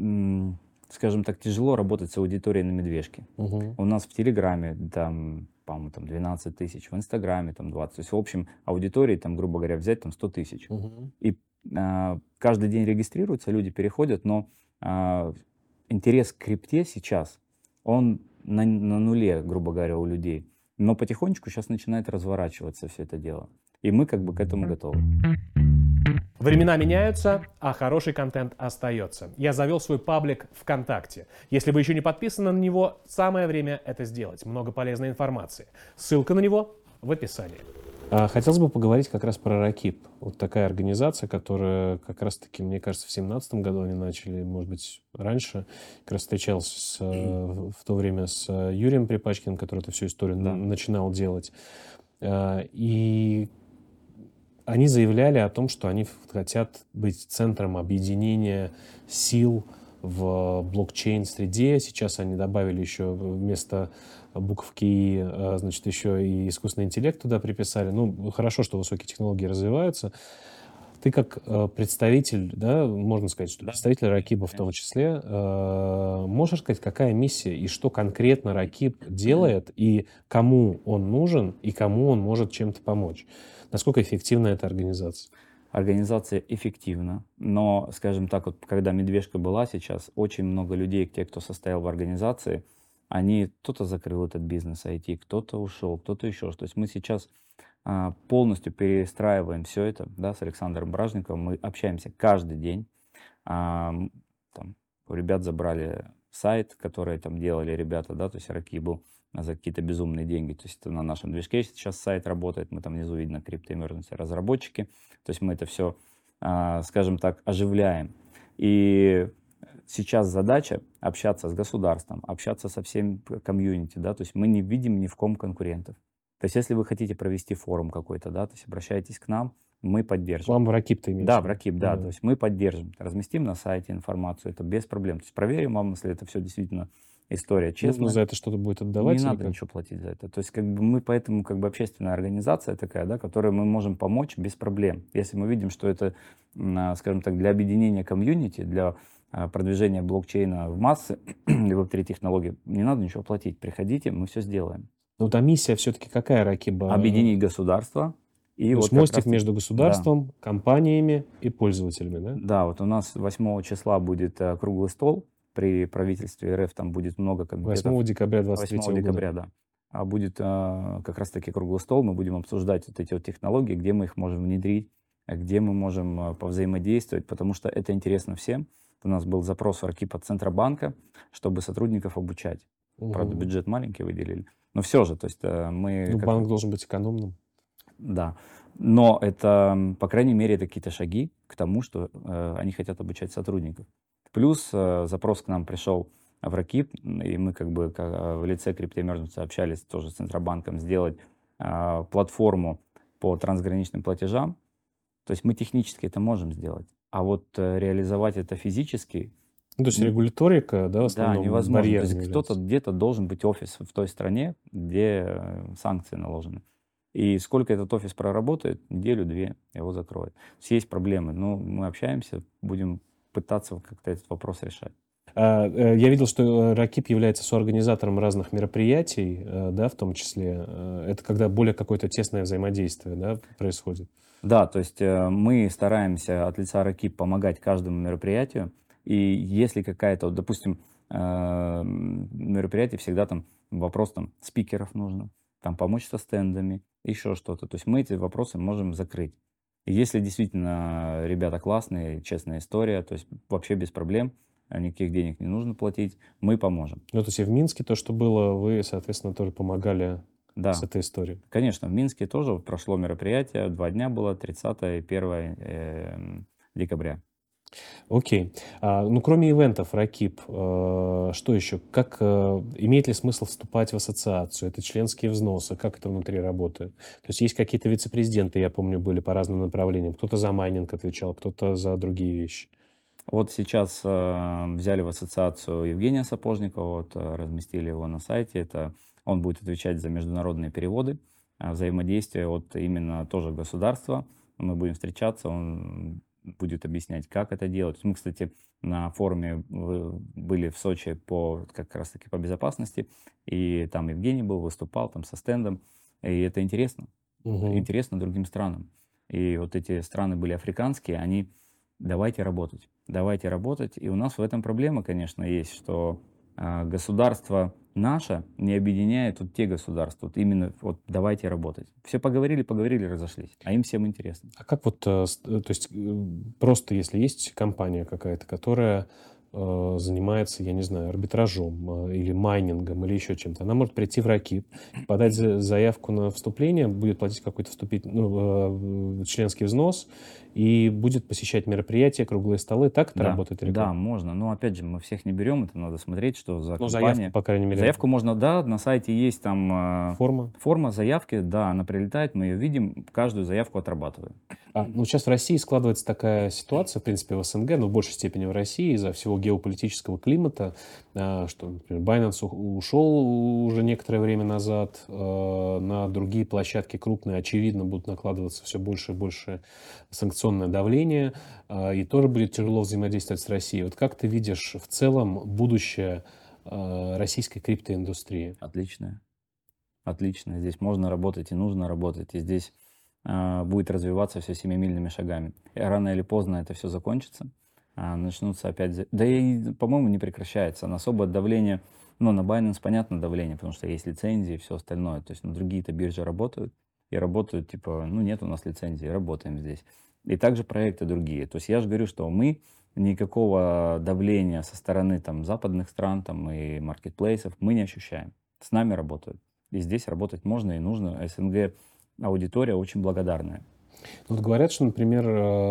скажем так, тяжело работать с аудиторией на медвежке. Угу. У нас в Телеграме там, по-моему, там 12 тысяч, в Инстаграме там 20. То есть, в общем, аудитории, там, грубо говоря, взять там 100 тысяч. Угу. И каждый день регистрируются, люди переходят, но интерес к крипте сейчас, он на нуле, грубо говоря, у людей. Но потихонечку сейчас начинает разворачиваться все это дело. И мы как бы к этому готовы. Времена меняются, а хороший контент остается. Я завел свой паблик ВКонтакте. Если вы еще не подписаны на него, самое время это сделать. Много полезной информации. Ссылка на него в описании. Хотелось бы поговорить как раз про Ракип. Вот такая организация, которая как раз-таки, мне кажется, в 2017 году они начали, может быть, раньше. Как раз встречался в то время с Юрием Припачкиным, который эту всю историю начинал делать. И они заявляли о том, что они хотят быть центром объединения сил в блокчейн-среде. Сейчас они добавили еще вместо буковки «и», значит, еще и искусственный интеллект туда приписали. Ну, хорошо, что высокие технологии развиваются. Ты как представитель, да, можно сказать, что представитель Ракипа в том числе, можешь сказать, какая миссия и что конкретно Ракип делает, и кому он нужен, и кому он может чем-то помочь? Насколько эффективна эта организация? Организация эффективна, но, скажем так, вот когда медвежка была сейчас, очень много людей, те, кто состоял в организации, они, кто-то закрыл этот бизнес IT, кто-то ушел, кто-то еще. То есть мы сейчас полностью перестраиваем все это, да, с Александром Бражниковым, мы общаемся каждый день. Там, у ребят забрали сайт, который там делали ребята, да, то есть Раки был за какие-то безумные деньги. То есть это на нашем движке сейчас сайт работает, мы там внизу видно Crypto Emergency разработчики. То есть мы это все, скажем так, оживляем. И сейчас задача общаться с государством, общаться со всем комьюнити, да, то есть мы не видим ни в ком конкурентов. То есть если вы хотите провести форум какой-то, да, то есть обращайтесь к нам, мы поддержим. Вам в Ракип ты имеешь? Да, в Ракип, да, то есть мы поддержим, разместим на сайте информацию, это без проблем. То есть проверим вам, если это все действительно история честная. Нужно за это что-то будет отдавать? Не надо ничего платить за это. То есть как бы мы поэтому как бы общественная организация такая, да, которой мы можем помочь без проблем. Если мы видим, что это, скажем так, для объединения комьюнити, для продвижения блокчейна в массы и Web3 технологий, не надо ничего платить. Приходите, мы все сделаем. Ну, там миссия все-таки какая, Ракиба? Объединить государство. И то вот есть мостик между государством, компаниями и пользователями, да? Да, вот у нас 8 числа будет круглый стол при правительстве РФ, там будет много... Как 8 декабря 2023 года. 8 декабря, да. А будет как раз-таки круглый стол, мы будем обсуждать вот эти вот технологии, где мы их можем внедрить, где мы можем повзаимодействовать, потому что это интересно всем. У нас был запрос в Ракип от Центробанка, чтобы сотрудников обучать. Правда, бюджет маленький выделили. Но все же, то есть мы... Ну, банк должен быть экономным. Да. Но это, по крайней мере, это какие-то шаги к тому, что они хотят обучать сотрудников. Плюс запрос к нам пришел в Ракип, и мы как бы в лице Crypto Emergency общались тоже с Центробанком сделать платформу по трансграничным платежам. То есть мы технически это можем сделать. А вот реализовать это физически... Ну, то есть регуляторика, да, в основном, да, невозможно. барьер. То есть кто-то где-то должен быть офис в той стране, где санкции наложены. И сколько этот офис проработает, неделю-две его закроют. Есть проблемы, но мы общаемся, будем пытаться как-то этот вопрос решать. Я видел, что Ракип является соорганизатором разных мероприятий, да, в том числе. Это когда более какое-то тесное взаимодействие, да, происходит. Да, то есть мы стараемся от лица Ракип помогать каждому мероприятию. И если какая-то, допустим, мероприятие, всегда там вопрос там спикеров нужно, там помочь со стендами, еще что-то. То есть мы эти вопросы можем закрыть. И если действительно ребята классные, честная история, то есть вообще без проблем, никаких денег не нужно платить, мы поможем. Ну, то есть и в Минске то, что было, вы, соответственно, тоже помогали с этой историей. Конечно, в Минске тоже прошло мероприятие, 2 дня было, 30 и 1 декабря. Окей. Ну, кроме ивентов, Ракип, что еще? Имеет ли смысл вступать в ассоциацию? Это членские взносы? Как это внутри работает? То есть есть какие-то вице-президенты, я помню, были по разным направлениям. Кто-то за майнинг отвечал, кто-то за другие вещи. Вот сейчас взяли в ассоциацию Евгения Сапожникова, вот, разместили его на сайте. Он будет отвечать за международные переводы, взаимодействие от именно тоже государства. Мы будем встречаться, он будет объяснять, как это делать. Мы, кстати, на форуме были в Сочи как раз-таки по безопасности, и там Евгений был, выступал там со стендом, и это интересно, интересно другим странам. И вот эти страны были африканские, они давайте работать. Давайте работать. И у нас в этом проблема, конечно, есть, что государство наше не объединяет вот те государства. Вот именно вот давайте работать. Все поговорили, поговорили, разошлись. А им всем интересно. А как вот, то есть просто если есть компания какая-то, которая занимается, я не знаю, арбитражом или майнингом или еще чем-то, она может прийти в Ракит, подать заявку на вступление, будет платить какой-то членский взнос и будет посещать мероприятия, круглые столы. Так это Да, работает или да, как? можно. Но опять же, мы всех не берем, это надо смотреть, что за Ну, заявку, компания. по крайней мере, Заявку можно, да, на сайте есть там форма. форма заявки, да, она прилетает, мы ее видим, каждую заявку отрабатываем. Ну, сейчас в России складывается такая ситуация, в принципе, в СНГ, но в большей степени в России из-за всего геополитического климата, что, например, Binance ушел уже некоторое время назад, на другие площадки крупные, очевидно, будут накладываться все больше и больше санкционное давление, и тоже будет тяжело взаимодействовать с Россией. Вот как ты видишь в целом будущее российской криптоиндустрии? Отличная. Отлично. Здесь можно работать и нужно работать. И здесь будет развиваться все семимильными шагами. И рано или поздно это все закончится. Начнутся опять... Да и, по-моему, не прекращается. На особое давление... Ну, на Binance понятно давление, потому что есть лицензии и все остальное. То есть на другие-то биржи работают. И работают, типа, ну, нет у нас лицензии, работаем здесь. И также проекты другие. То есть я же говорю, что мы никакого давления со стороны там, западных стран там, и маркетплейсов мы не ощущаем. С нами работают. И здесь работать можно и нужно. СНГ аудитория очень благодарная. Вот говорят, что, например,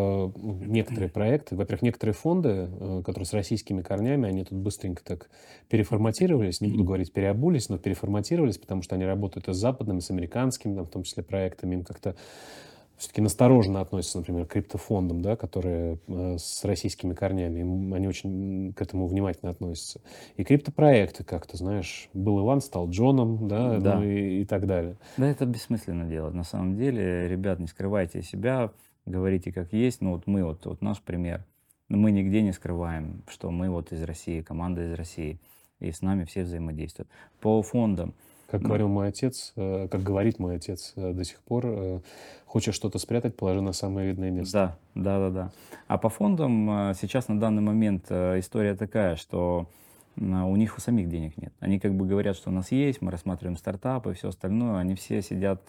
некоторые проекты, во-первых, некоторые фонды, которые с российскими корнями, они тут быстренько так переформатировались, не буду говорить переобулись, но переформатировались, потому что они работают и с западными, и с американскими, там, в том числе, проектами, им как-то все-таки настороженно относятся, например, к криптофондам, да, которые с российскими корнями. Они очень к этому внимательно относятся. И криптопроекты как-то, знаешь, был Иван, стал Джоном, да, Да. ну и так далее. Да, это бессмысленно делать. На самом деле, ребят, не скрывайте себя, говорите как есть. Ну вот мы, вот наш пример. Мы нигде не скрываем, что мы вот из России, команда из России. И с нами все взаимодействуют. По фондам. Как говорил мой отец, как говорит мой отец до сих пор, хочешь что-то спрятать, положи на самое видное место. Да. А по фондам сейчас на данный момент история такая, что у них у самих денег нет. Они как бы говорят, что у нас есть, мы рассматриваем стартапы и все остальное. Они все сидят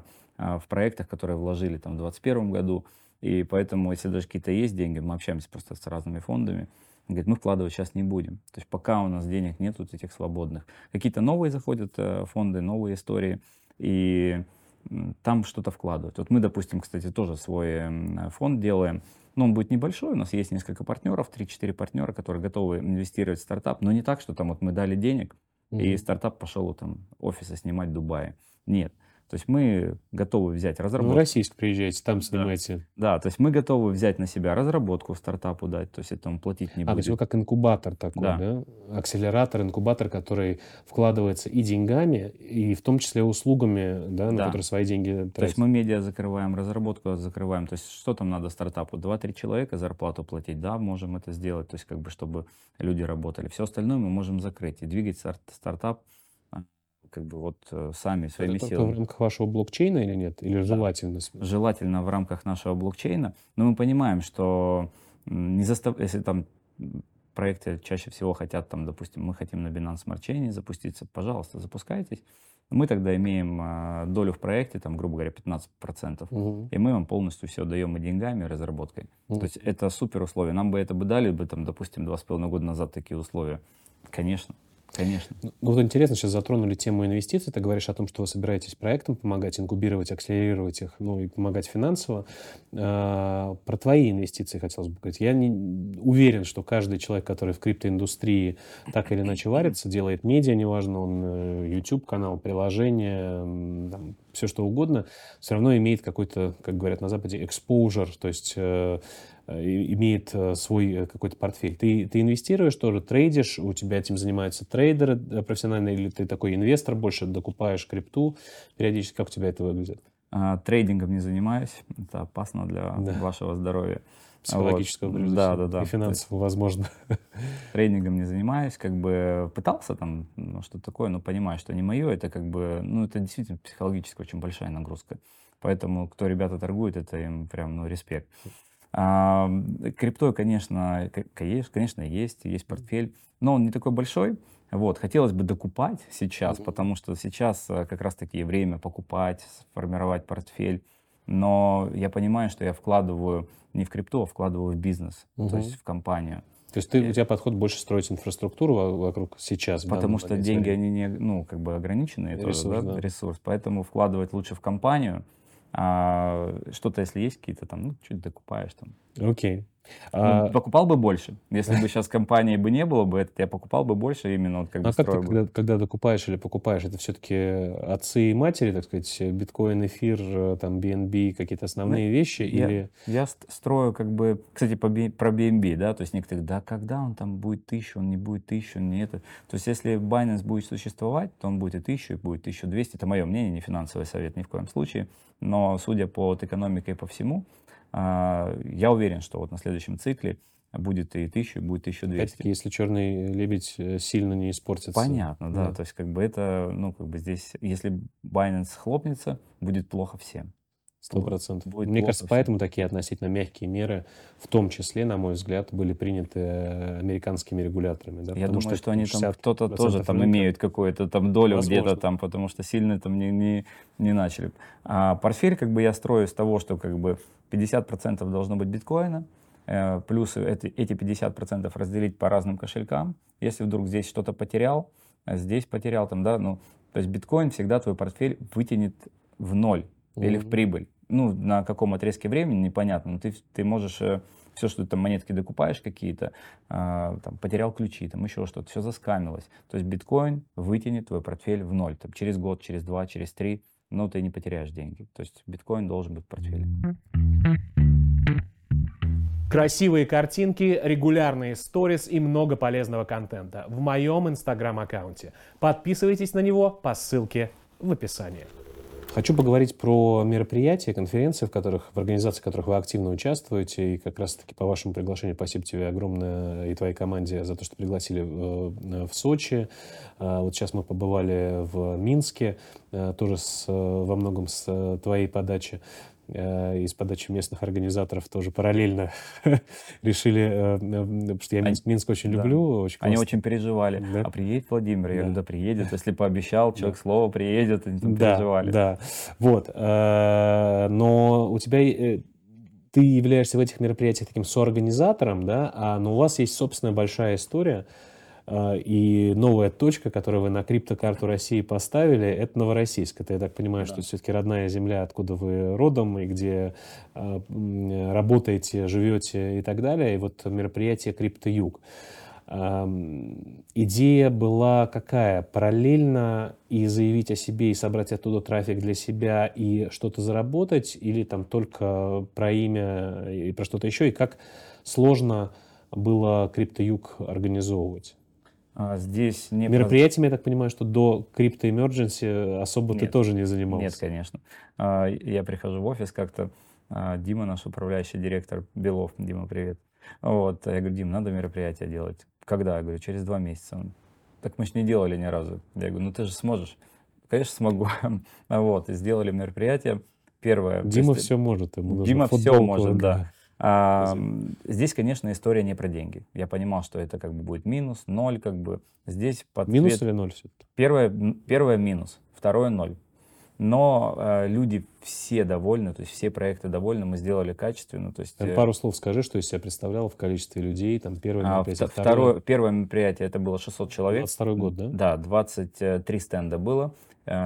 в проектах, которые вложили там в 2021 году. И поэтому, если даже какие-то есть деньги, мы общаемся просто с разными фондами, говорит, мы вкладывать сейчас не будем. То есть пока у нас денег нет вот этих свободных. Какие-то новые заходят фонды, новые истории, и там что-то вкладывают. Вот мы, допустим, кстати, тоже свой фонд делаем. Но он будет небольшой, у нас есть несколько партнеров, 3-4 партнера, которые готовы инвестировать в стартап, но не так, что там вот мы дали денег, и стартап пошел там офисы снимать в Дубае. Нет. То есть мы готовы взять В разработку. Российск приезжайте, там снимайте. Да, то есть мы готовы взять на себя разработку стартапу дать, то есть это он платить не То есть вы будет. как инкубатор такой, Да. да? Акселератор, инкубатор, который вкладывается и деньгами, и в том числе услугами, да, на Да. которые свои деньги То есть тратят. мы медиа закрываем, разработку закрываем. То есть что там надо стартапу? 2-3 человека зарплату платить, да, можем это сделать, то есть как бы чтобы люди работали. Все остальное мы можем закрыть и двигать стартап как бы вот сами своими Это только в силами. рамках вашего блокчейна или нет? Или желательно? Желательно в рамках нашего блокчейна, но мы понимаем, что если там проекты чаще всего хотят, там, допустим, мы хотим на Binance Smart Chain запуститься, пожалуйста, запускайтесь. Мы тогда имеем долю в проекте, там, грубо говоря, 15%, Мгм. и мы вам полностью все даем и деньгами, и разработкой. Мгм. То есть это супер условия. Нам бы это бы дали бы, там, допустим, 2,5 года назад такие условия. Конечно. Ну, вот интересно, сейчас затронули тему инвестиций. Ты говоришь о том, что вы собираетесь проектам помогать, инкубировать, акселерировать их, ну и помогать финансово. Про твои инвестиции хотелось бы говорить. Я не уверен, что каждый человек, который в криптоиндустрии так или иначе варится, делает медиа, неважно, он YouTube-канал, приложение, все что угодно, все равно имеет какой-то, как говорят на Западе, exposure, то есть имеет свой какой-то портфель. Ты инвестируешь тоже, трейдишь, у тебя этим занимаются трейдеры профессиональные, или ты такой инвестор, больше докупаешь крипту периодически? Как у тебя это выглядит? Трейдингом не занимаюсь, это опасно для Да. вашего здоровья. Психологического, Вот. прежде Да, всего, да. и финансового, возможно. Трейдингом не занимаюсь, как бы пытался там, что такое, но понимаю, что не мое, это как бы, это действительно психологически очень большая нагрузка. Поэтому, кто ребята торгует, это им прям, респект. Криптой, конечно, конечно, есть портфель, но он не такой большой. Вот, хотелось бы докупать сейчас, потому что сейчас как раз-таки время покупать, сформировать портфель. Но я понимаю, что я вкладываю не в крипту, а вкладываю в бизнес, то есть Мгм. в компанию. То есть у тебя подход больше строить инфраструктуру вокруг сейчас, в Потому данный что момент деньги, времени. они не, ну, как бы ограниченные тоже, Ресурс, да, да. ресурс. Поэтому вкладывать лучше в компанию. Что-то, если есть какие-то там, ну, чуть докупаешь там. Окей. Ну, А, покупал бы больше. Если бы сейчас компании бы не было бы, это я покупал бы больше, именно вот как Ну, бы а как ты, строил бы. когда докупаешь или покупаешь, это все-таки отцы и матери, так сказать, биткоин, эфир, там, BNB, какие-то Ну, основные вещи, я, или... я строю как бы, кстати, про BNB, да, то есть некоторые, да, когда он там будет 1000, он не будет 1000, он не это. То есть если Binance будет существовать, то он будет и 1000, и будет 1200. Это мое мнение, не финансовый совет ни в коем случае. Но судя по вот экономике и по всему, я уверен, что вот на следующем цикле будет и 1000, и будет 1200. Опять-таки, если черный лебедь сильно не испортится. Понятно, да, Да, то есть как бы это, ну, как бы здесь, если Binance хлопнется, будет плохо всем. 100%. Будет Мне кажется, плохо всем. поэтому такие относительно мягкие меры, в том числе, на мой взгляд, были приняты американскими регуляторами, да, Я потому думаю, что это что они там, кто-то тоже 60% там рынка. имеют какую-то там долю где-то Возможно. там, потому что сильно там не начали. А портфель как бы я строю из того, что как бы 50% должно быть биткоина, плюс эти 50% разделить по разным кошелькам. Если вдруг здесь что-то потерял, здесь потерял там, да, ну, то есть биткоин всегда твой портфель вытянет в ноль или в Мгм. прибыль. Ну, на каком отрезке времени, непонятно, но ты можешь все, что ты там монетки докупаешь какие-то, там, потерял ключи, там еще что-то, все заскамилось. То есть биткоин вытянет твой портфель в ноль. Там, через год, через два, через три, но ты не потеряешь деньги. То есть биткоин должен быть в портфеле. Красивые картинки, регулярные сторис и много полезного контента в моем инстаграм-аккаунте. Подписывайтесь на него по ссылке в описании. Хочу поговорить про мероприятия, конференции, в организации которых вы активно участвуете. И как раз-таки по вашему приглашению спасибо тебе огромное и твоей команде за то, что пригласили в Сочи. Вот сейчас мы побывали в Минске, тоже во многом с твоей подачи. И с подачи местных организаторов тоже параллельно решили, потому что я Они- Минск очень да. люблю, очень Они классно. очень переживали. Да. А приедет Владимир? Я говорю, Да. да приедет. Если пообещал, человек Да. слово приедет, они там Да, переживали. да. Вот. Но у тебя ты являешься в этих мероприятиях таким соорганизатором, да, но у вас есть собственная большая история, и новая точка, которую вы на криптокарту России поставили, это Новороссийск. Это, я так понимаю, что Да. это все-таки родная земля, откуда вы родом, и где работаете, живете и так далее. И вот мероприятие «Крипто-Юг». Идея была какая? Параллельно и заявить о себе, и собрать оттуда трафик для себя, и что-то заработать, или там только про имя и про что-то еще? И как сложно было Крипто-Юг организовывать? Здесь не про... Мероприятиями, я так понимаю, что до Crypto Emergency особо ты Нет. тоже не Нет, занимался. конечно. Я прихожу в офис как-то, Дима, наш управляющий директор, Белов, Дима, привет. Вот, я говорю, Дим, надо мероприятие делать. Когда? Я говорю, через 2 месяца. Он, так мы ж не делали ни разу. Я говорю, ну ты же сможешь. Конечно, смогу. Вот, и сделали мероприятие. Первое. Дима все может, ему нужно Дима все футболку, может, да. Спасибо. Здесь, конечно, история не про деньги. Я понимал, что это как бы будет минус, ноль, как бы. Здесь под Минус цвет... или ноль все-таки? Первое минус, второе ноль. Но люди все довольны, то есть все проекты довольны, мы сделали качественно. То есть, Пару слов скажи, что из себя представлял в количестве людей, там первое мероприятие, первое мероприятие это было 600 человек. 22 год, да? Да, 23 стенда было,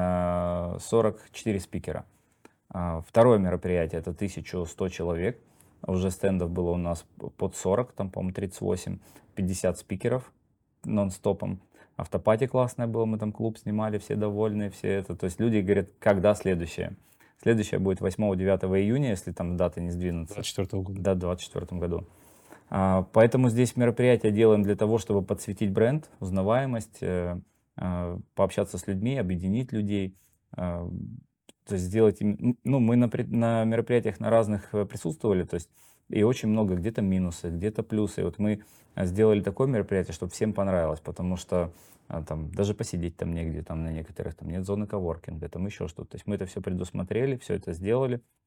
44 спикера. Второе мероприятие это 1100 человек. Уже стендов было у нас под 40, там, по-моему, 38, 50 спикеров нон-стопом. Автопати классная была, мы там клуб снимали, все довольны, все это. То есть люди говорят, когда следующее? Следующее будет 8-9 июня, если там даты не сдвинутся. 24 года. Да, в 2024 году. Поэтому здесь мероприятие делаем для того, чтобы подсветить бренд, узнаваемость, пообщаться с людьми, объединить людей. То есть сделать, ну, мы на мероприятиях на разных присутствовали, то есть и очень много где-то минусы, где-то плюсы. И вот мы сделали такое мероприятие, чтобы всем понравилось, потому что там даже посидеть там негде, там на некоторых там нет зоны коворкинга, там еще что-то. То есть мы это все предусмотрели, все это сделали,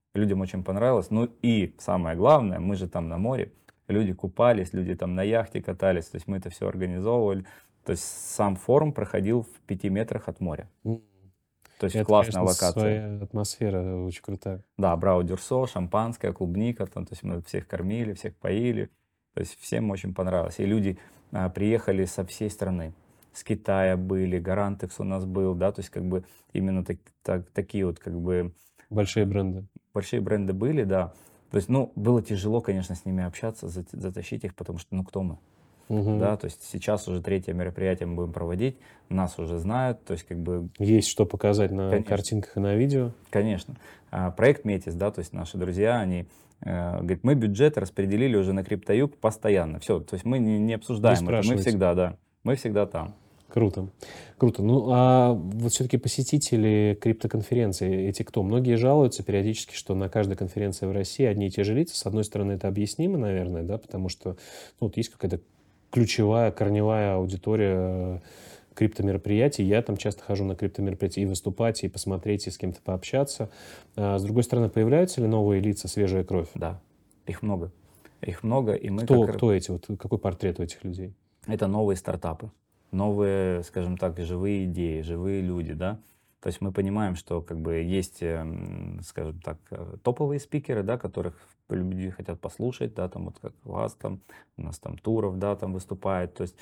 Людям очень понравилось. Ну и самое главное, мы же там на море, люди купались, люди там на яхте катались, то есть мы это все организовывали. То есть сам форум проходил в 5 метрах от моря. М. То есть Это, классная конечно, локация. своя атмосфера очень крутая. Да, браудерсо, шампанское, клубника, там, то есть мы всех кормили, всех поили. То есть всем очень понравилось. И люди приехали со всей страны. С Китая были, Гарантекс у нас был, да, то есть как бы именно такие вот как бы Большие бренды. большие бренды были, да. То есть, ну, было тяжело, конечно, с ними общаться, затащить их, потому что, ну, кто мы? Мгм. Да, то есть сейчас уже третье мероприятие мы будем проводить, нас уже знают, то есть как бы, Есть что показать на конечно, картинках и на видео. конечно. Проект Метис, да, то есть наши друзья, они говорят, мы бюджет распределили уже на Криптоюг постоянно, все, то есть мы не Не обсуждаем это, мы спрашивайте. всегда, да, мы всегда там. Круто. Круто. Ну, а вот все-таки посетители криптоконференции, эти кто? Многие жалуются периодически, что на каждой конференции в России одни и те же лица. С одной стороны, это объяснимо, наверное, да, потому что ну, вот есть какая-то ключевая, корневая аудитория криптомероприятий. Я там часто хожу на криптомероприятия и выступать, и посмотреть, и с кем-то пообщаться. А с другой стороны, появляются ли новые лица, свежая кровь? Да, их много, и мы как Кто эти? Вот какой портрет у этих людей? это новые стартапы, новые, скажем так, живые идеи, живые люди, да. То есть мы понимаем, что как бы есть, скажем так, топовые спикеры, да, которых люди хотят послушать, да, там вот как вас там, у нас там Туров, да, там выступает, то есть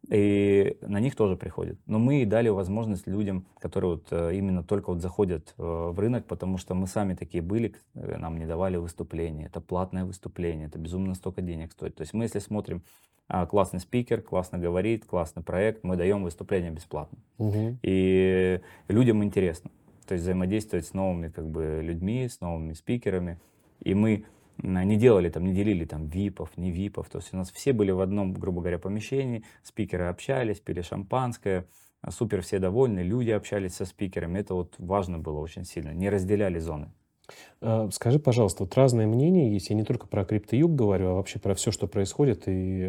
и на них тоже приходят. Но мы дали возможность людям, которые вот именно только вот заходят в рынок, потому что мы сами такие были, нам не давали выступления, это платное выступление, это безумно столько денег стоит. То есть мы, если смотрим, классный спикер, классно говорит, классный проект, мы даем выступление бесплатно. Мгм. И людям интересно, то есть взаимодействовать с новыми как бы людьми, с новыми спикерами. И мы не делали там, не делили там випов, не випов. То есть у нас все были в одном, грубо говоря, помещении, спикеры общались, пили шампанское, супер все довольны, люди общались со спикерами. Это вот важно было очень сильно, не разделяли зоны. Скажи, пожалуйста, вот разные мнения есть, я не только про криптоюг говорю, а вообще про все, что происходит,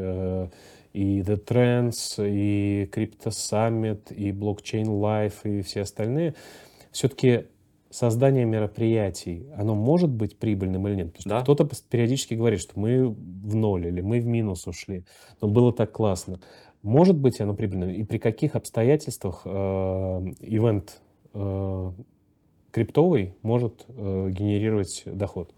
и The Trends, и Crypto Summit, и Blockchain Life, и все остальные. Все-таки создание мероприятий, оно может быть прибыльным или нет? Потому что Да, кто-то периодически говорит, что мы в ноль или мы в минус ушли, но было так классно. Может быть оно прибыльным? И при каких обстоятельствах ивент криптовый может генерировать доход?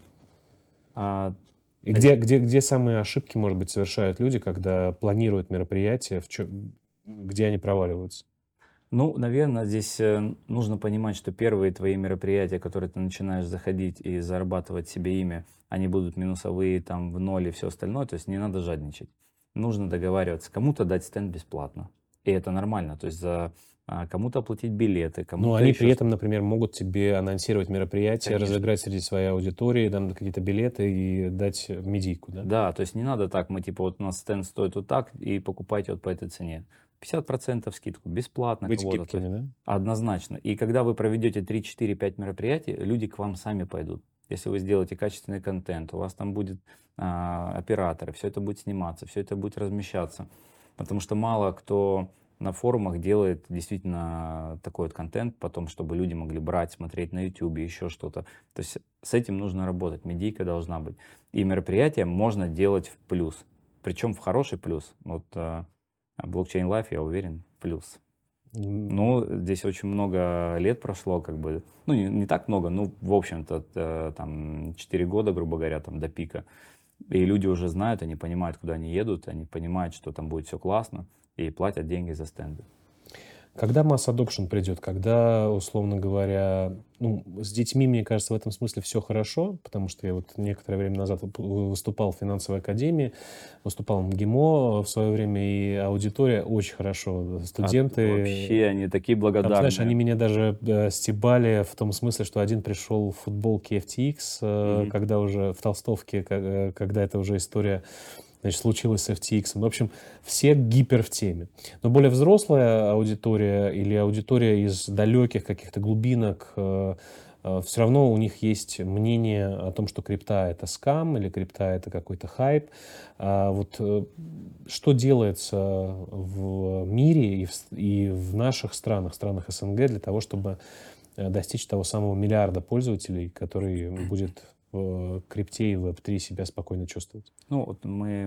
а, И где самые ошибки, может быть, совершают люди, когда планируют мероприятия, где они проваливаются? ну, наверное, здесь нужно понимать, что первые твои мероприятия, которые ты начинаешь заходить и зарабатывать себе имя, они будут минусовые, там, в ноль и все остальное, то есть не надо жадничать. Нужно договариваться, кому-то дать стенд бесплатно. И это нормально, то есть кому-то оплатить билеты, Но кому-то они еще при этом, например, могут тебе анонсировать мероприятие, Конечно. разыграть среди своей аудитории, там какие-то билеты и дать медийку, да? Да, то есть не надо так, мы типа вот у нас стенд стоит вот так, и покупайте вот по этой цене. 50% скидку, бесплатно Быть кого-то. То есть гибкими, да? однозначно. И когда вы проведете 3, 4, 5 мероприятий, люди к вам сами пойдут. Если вы сделаете качественный контент, у вас там будет операторы, все это будет сниматься, все это будет размещаться. Потому что мало кто на форумах делает действительно такой вот контент, потом, чтобы люди могли брать, смотреть на YouTube, еще что-то. То есть с этим нужно работать, медийка должна быть. И мероприятия можно делать в плюс, причем в хороший плюс. Вот Blockchain Life, я уверен, плюс. Ну, здесь очень много лет прошло, как бы, ну, не так много, ну, в общем-то, там, 4 года, грубо говоря, там, до пика. И люди уже знают, они понимают, куда они едут, они понимают, что там будет все классно, и платят деньги за стенды. Когда масс adoption придет, когда, условно говоря, ну, с детьми, мне кажется, в этом смысле все хорошо, потому что я вот некоторое время назад выступал в финансовой академии, выступал в МГИМО в свое время, и аудитория очень хорошо, студенты. Вообще, они такие Там, знаешь, они благодарные. меня даже стебали в том смысле, что один пришел в футболке FTX, Мгм. когда уже в толстовке, когда это уже история, значит, случилось с FTX. В общем, все гипер в теме. Но более взрослая аудитория или аудитория из далеких каких-то глубинок, все равно у них есть мнение о том, что крипта — это скам или крипта — это какой-то хайп. Что делается в мире и в наших странах СНГ для того, чтобы достичь того самого миллиарда пользователей, который будет в крипте и в Web3 себя спокойно чувствовать? Ну, вот мы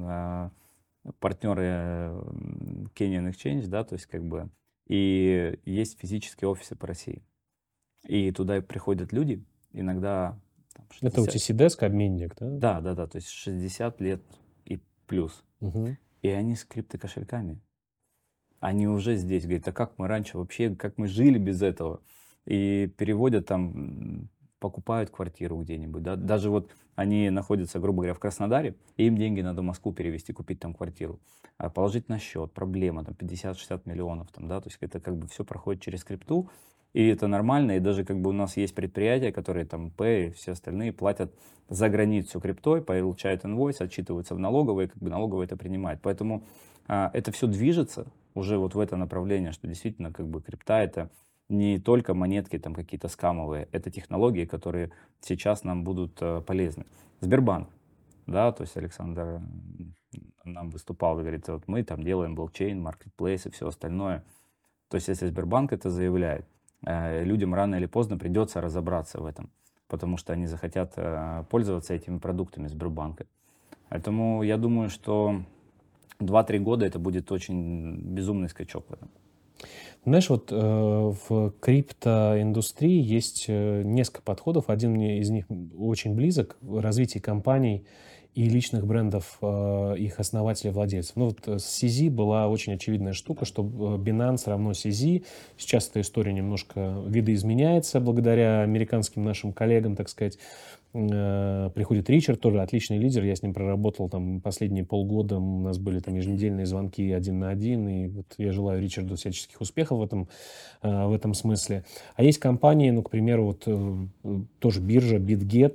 партнеры Kenyan Exchange, да, то есть как бы, и есть физические офисы по России. И туда приходят люди, иногда там, Это 60, OTC Desk, обменник, да? да, то есть 60 лет и плюс. Мгм. И они с криптокошельками. Они уже здесь. Говорят, а как мы раньше вообще, как мы жили без этого? И переводят там, покупают квартиру где-нибудь. Да? Даже вот они находятся, грубо говоря, в Краснодаре, и им деньги надо в Москву перевести, купить там квартиру. А положить на счет, проблема, там 50-60 миллионов. Там, да? То есть это как бы все проходит через крипту, и это нормально. И даже как бы у нас есть предприятия, которые там П и все остальные платят за границу криптой, получают инвойс, отчитываются в налоговой, как бы налоговая это принимает. Поэтому это все движется уже вот в это направление, что действительно как бы крипта это не только монетки там какие-то скамовые, это технологии, которые сейчас нам будут полезны. Сбербанк, да, то есть Александр нам выступал, говорит, вот мы там делаем блокчейн, маркетплейс и все остальное. То есть если Сбербанк это заявляет, людям рано или поздно придется разобраться в этом, потому что они захотят пользоваться этими продуктами Сбербанка. Поэтому я думаю, что 2-3 года это будет очень безумный скачок в этом. Знаешь, вот в криптоиндустрии есть несколько подходов. Один мне из них очень близок в развитии компаний и личных брендов их основателей, владельцев. Ну вот с CZ была очень очевидная штука, что Binance равно CZ. Сейчас эта история немножко видоизменяется благодаря американским нашим коллегам, так сказать. Приходит Ричард, тоже отличный лидер, я с ним проработал там последние полгода, у нас были там еженедельные звонки 1 на 1, и вот я желаю Ричарду всяческих успехов в этом смысле. А есть компании, ну, к примеру, вот тоже биржа BitGet,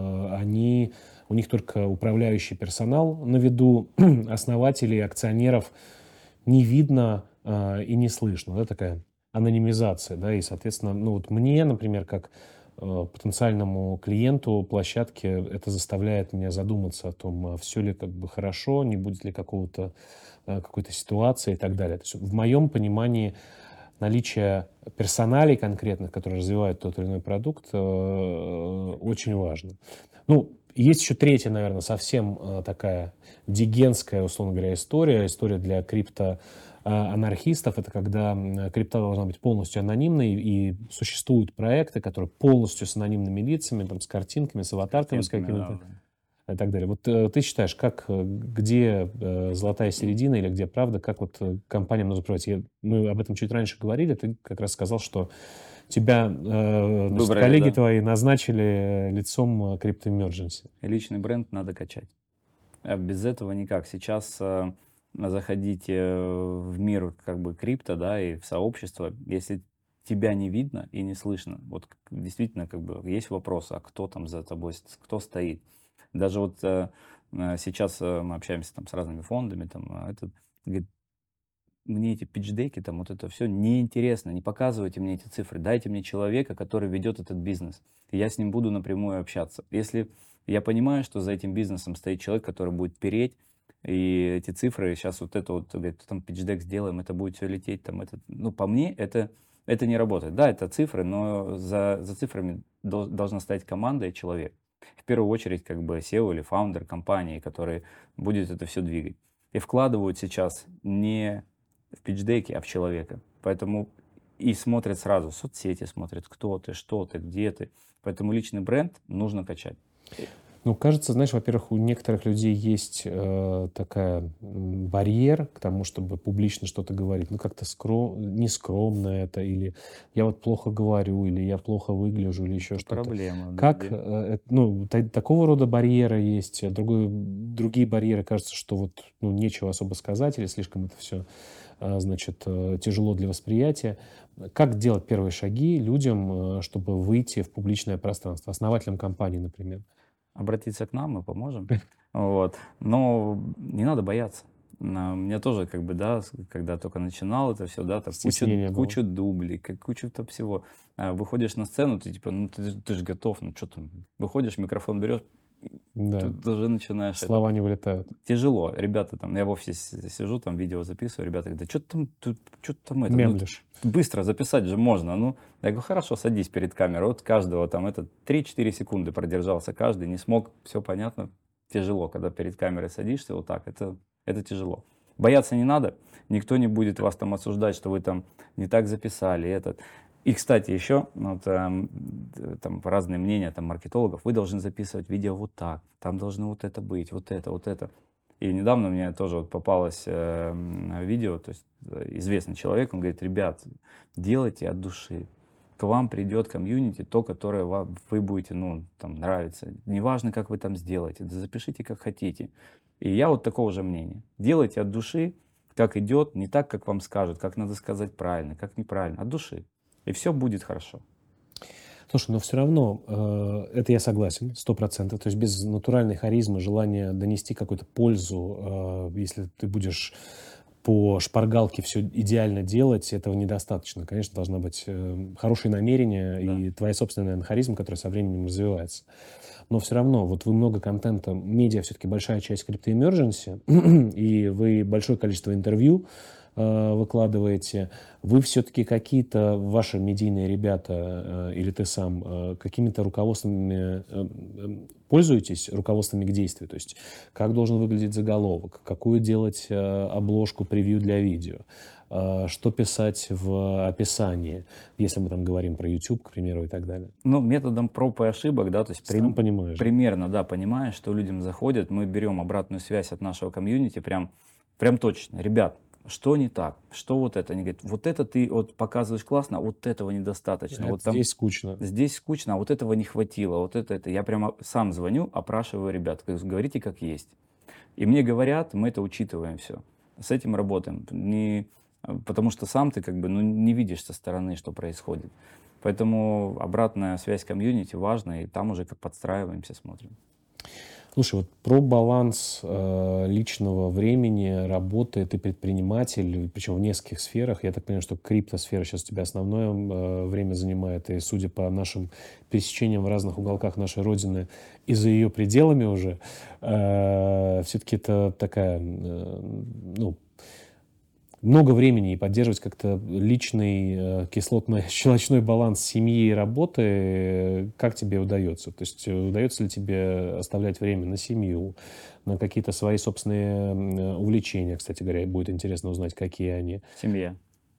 у них только управляющий персонал на виду, основателей, акционеров не видно и не слышно, да, такая анонимизация, да, и, соответственно, ну, вот мне, например, как потенциальному клиенту площадки это заставляет меня задуматься о том, все ли как бы хорошо, не будет ли какой-то ситуации и так далее. То есть в моем понимании наличие персоналей конкретных, которые развивают тот или иной продукт, очень важно. Ну, есть еще третья, наверное, совсем такая дигенская, условно говоря, история для анархистов. Это когда крипта должна быть полностью анонимной, и существуют проекты, которые полностью с анонимными лицами, там, с картинками, с аватарками, с какими-то и так далее. Вот ты считаешь, где золотая середина или где правда, как вот компаниям нужно проводить? Мы об этом чуть раньше говорили, ты как раз сказал, что тебя коллеги твои назначили лицом Crypto Emergency. Личный бренд надо качать. Без этого никак. Сейчас заходите в мир как бы крипто, да, и в сообщество, если тебя не видно и не слышно, вот действительно как бы есть вопрос, а кто там за тобой, кто стоит. Даже вот сейчас мы общаемся там с разными фондами, там, говорит, мне эти питч-деки, там вот это все неинтересно, не показывайте мне эти цифры, дайте мне человека, который ведет этот бизнес, и я с ним буду напрямую общаться. Если я понимаю, что за этим бизнесом стоит человек, который будет переть, и эти цифры, сейчас вот это вот, говорит, там питч-дек сделаем, это будет все лететь, там это, ну, по мне, это не работает. Да, это цифры, но за цифрами должна стоять команда и человек. В первую очередь, как бы SEO или фаундер компании, который будет это все двигать. И вкладывают сейчас не в питч-деки, а в человека. Поэтому и смотрят сразу, соцсети смотрят, кто ты, что ты, где ты. Поэтому личный бренд нужно качать. Ну, кажется, знаешь, во-первых, у некоторых людей есть такая барьер к тому, чтобы публично что-то говорить. Ну, как-то нескромно это, или я вот плохо говорю, или я плохо выгляжу, или еще что-то. Проблема. Такого рода барьеры есть. Другие барьеры, кажется, что вот нечего особо сказать, или слишком это все, значит, тяжело для восприятия. Как делать первые шаги людям, чтобы выйти в публичное пространство? Основателям компании, например. Обратиться к нам, мы поможем. Вот. Но не надо бояться. Мне тоже, как бы, да, когда только начинал это все, да, там кучу дублей, кучу там всего. Выходишь на сцену, ты типа, ну ты же готов, ну что там. Выходишь, микрофон берешь, Да, тут уже начинаешь слова не вылетают. тяжело. Ребята там, я в офисе сижу, там видео записываю, ребята говорят: да что там это, Мемлишь. быстро записать же можно. Ну, я говорю: хорошо, садись перед камерой. Вот каждого там 3-4 секунды продержался каждый, не смог, все понятно. Тяжело, когда перед камерой садишься вот так, это тяжело. Бояться не надо, никто не будет вас там осуждать, что вы там не так записали. И, кстати, еще вот, там разные мнения там, маркетологов, вы должны записывать видео вот так, там должно вот это быть, вот это, вот это. И недавно мне тоже вот попалось видео, то есть известный человек, он говорит: ребят, делайте от души. К вам придет комьюнити, то, которое вы будете, ну, там, нравиться. Неважно, как вы там сделаете, да запишите, как хотите. И я вот такого же мнения. Делайте от души, как идет, не так, как вам скажут, как надо сказать правильно, как неправильно, от души. И все будет хорошо. Слушай, но все равно, это я согласен, 100%. То есть без натуральной харизмы, желания донести какую-то пользу, если ты будешь по шпаргалке все идеально делать, этого недостаточно. Конечно, должна быть хорошее намерение и твоя собственная, наверное, харизма, которая со временем развивается. Но все равно, вот вы много контента, медиа все-таки большая часть Crypto Emergency, и вы большое количество интервью выкладываете. Вы все-таки какие-то, ваши медийные ребята или ты сам, какими-то руководствами пользуетесь, руководствами к действию? То есть как должен выглядеть заголовок, какую делать обложку, превью для видео, что писать в описании, если мы там говорим про YouTube, к примеру, и так далее. Ну, методом проб и ошибок, да, то есть Сам понимаешь. примерно, да, понимаешь, что людям заходит, мы берем обратную связь от нашего комьюнити, прям точно. Ребят, что не так? Что вот это? Они говорят: вот это ты вот показываешь классно, а вот этого недостаточно. Это Вот там здесь скучно. здесь скучно, а вот этого не хватило, вот это. Я прямо сам звоню, опрашиваю ребят, говорите как есть. И мне говорят, мы это учитываем все. С этим работаем. Потому что сам ты как бы не видишь со стороны, что происходит. Поэтому обратная связь комьюнити важна, и там уже как подстраиваемся, смотрим. Слушай, вот про баланс личного времени, работы, ты предприниматель, причем в нескольких сферах. Я так понимаю, что криптосфера сейчас у тебя основное время занимает, и судя по нашим пересечениям в разных уголках нашей Родины и за ее пределами уже, все-таки это такая, ну, много времени и поддерживать как-то личный кислотно-щелочной баланс семьи и работы, как тебе удается? То есть удается ли тебе оставлять время на семью, на какие-то свои собственные увлечения? Кстати говоря, будет интересно узнать, какие они. Семья.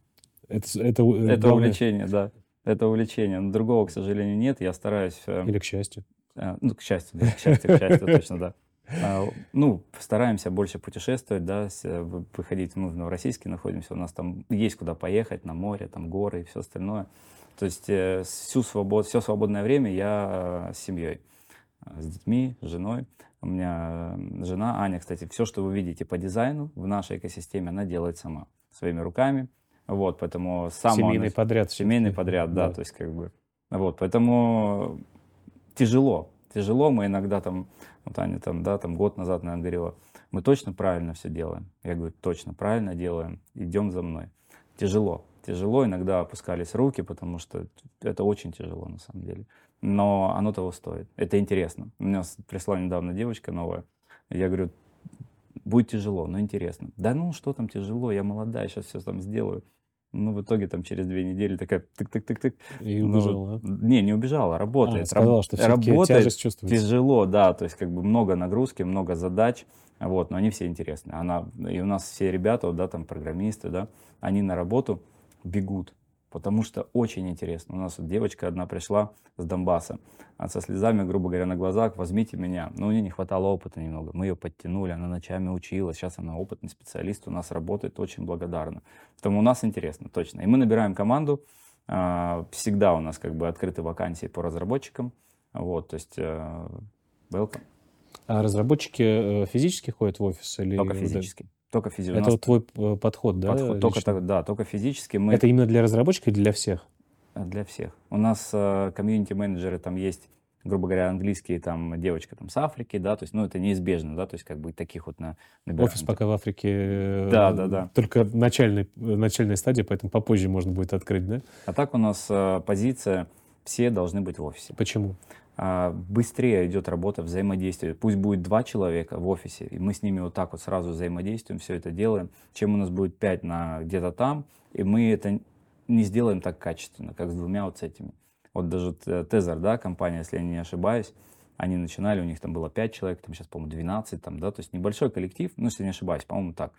Это Это главное... увлечение, да. Это увлечение. Но другого, к сожалению, нет. Я стараюсь... Или к счастью. Ну, к счастью, да, к счастью, точно, да. Ну, стараемся больше путешествовать, да, выходить, мы в Новороссийске находимся, у нас там есть куда поехать, на море, там горы и все остальное. То есть все свободное время я с семьей, с детьми, с женой. У меня жена Аня, кстати, все, что вы видите по дизайну в нашей экосистеме, она делает сама, своими руками. Вот, поэтому Семейный подряд. Семейный подряд, да, то есть как бы, вот, поэтому тяжело, мы иногда там, вот Аня там, да, там год назад, наверное, говорила: мы точно правильно все делаем. Я говорю: точно правильно делаем, идем за мной. Тяжело, иногда опускались руки, потому что это очень тяжело на самом деле, но оно того стоит, это интересно. У меня пришла недавно девочка новая, я говорю: будет тяжело, но интересно. Да ну, что там тяжело, я молодая, сейчас все там сделаю. Ну, в итоге там через 2 недели такая тык-тык-тык-тык. И убежала, да? Не убежала, работает. Сказала, что все-таки работает, тяжесть чувствуется. тяжело, да, то есть как бы много нагрузки, много задач, вот, но они все интересны. И у нас все ребята, вот, да, там программисты, да, они на работу бегут, потому что очень интересно. У нас вот девочка одна пришла с Донбасса, со слезами, грубо говоря, на глазах: возьмите меня. Но у нее не хватало опыта немного, мы ее подтянули, она ночами училась, сейчас она опытный специалист, у нас работает, очень благодарна. Поэтому у нас интересно, точно. И мы набираем команду, всегда у нас как бы открыты вакансии по разработчикам, вот, то есть welcome. А разработчики физически ходят в офис? Или Только физически. Только физически. Это вот твой подход, да? Только физически. Это именно для разработчиков или для всех? Для всех. У нас комьюнити-менеджеры, там есть, грубо говоря, английские, там девочка там с Африки, да, то есть, ну, это неизбежно, да, то есть, как бы таких вот набираем. Офис пока в Африке Да. только начальная стадия, поэтому попозже можно будет открыть, да? А так у нас позиция: все должны быть в офисе. Почему? быстрее идет работа, взаимодействие. Пусть будет 2 человека в офисе, и мы с ними вот так вот сразу взаимодействуем, все это делаем, чем у нас будет 5 где-то там, и мы это не сделаем так качественно, как с 2 вот с этими. Вот даже Тезер, да, компания, если я не ошибаюсь, они начинали, у них там было 5 человек, там сейчас, по-моему, 12, там, да, то есть небольшой коллектив, ну, если не ошибаюсь, по-моему, так.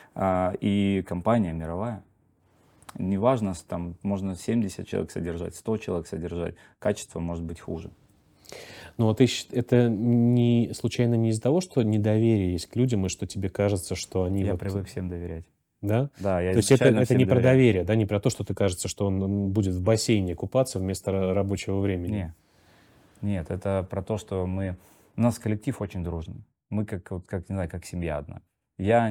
И компания мировая. Неважно, там можно 70 человек содержать, 100 человек содержать, качество может быть хуже. Но вот это не случайно не из-за того, что недоверие есть к людям, и что тебе кажется, что они Я вот... привык всем доверять. Да? Да, я То есть это изначально не всем про доверяю. доверие, да, не про то, что ты кажется, что он будет в бассейне купаться вместо рабочего времени. Нет, нет, это про то, что у нас коллектив очень дружный. Мы как не знаю, как семья одна. Я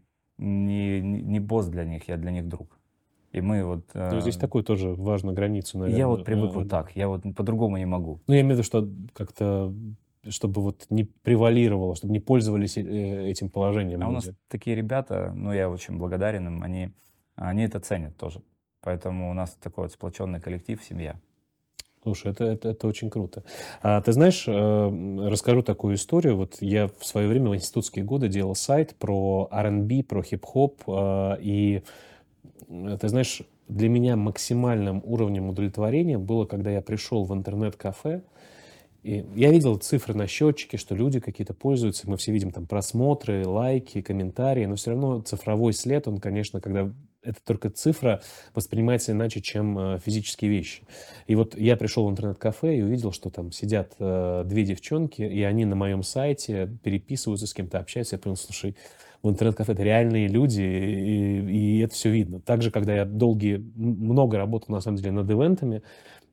не босс для них, я для них друг. И мы вот... Ну, здесь такую тоже важную границу, я наверное. вот привык вот так, я вот по-другому не могу. Ну, я имею в виду, что как-то, чтобы вот не превалировало, чтобы не пользовались этим положением А у нас люди. такие ребята, ну, я очень благодарен им, они это ценят тоже. Поэтому у нас такой вот сплоченный коллектив, семья. Слушай, это очень круто. А ты знаешь, расскажу такую историю. Вот я в свое время в институтские годы делал сайт про R&B, про хип-хоп. И ты знаешь, для меня максимальным уровнем удовлетворения было, когда я пришел в интернет-кафе, и я видел цифры на счетчике, что люди какие-то пользуются, мы все видим там просмотры, лайки, комментарии, но все равно цифровой след, он, конечно, когда это только цифра, воспринимается иначе, чем физические вещи. И вот я пришел в интернет-кафе и увидел, что там сидят 2 девчонки, и они на моем сайте переписываются с кем-то, общаются. Я понял, слушай, в интернет-кафе это реальные люди, и это все видно. Также, когда я много работал, на самом деле, над ивентами,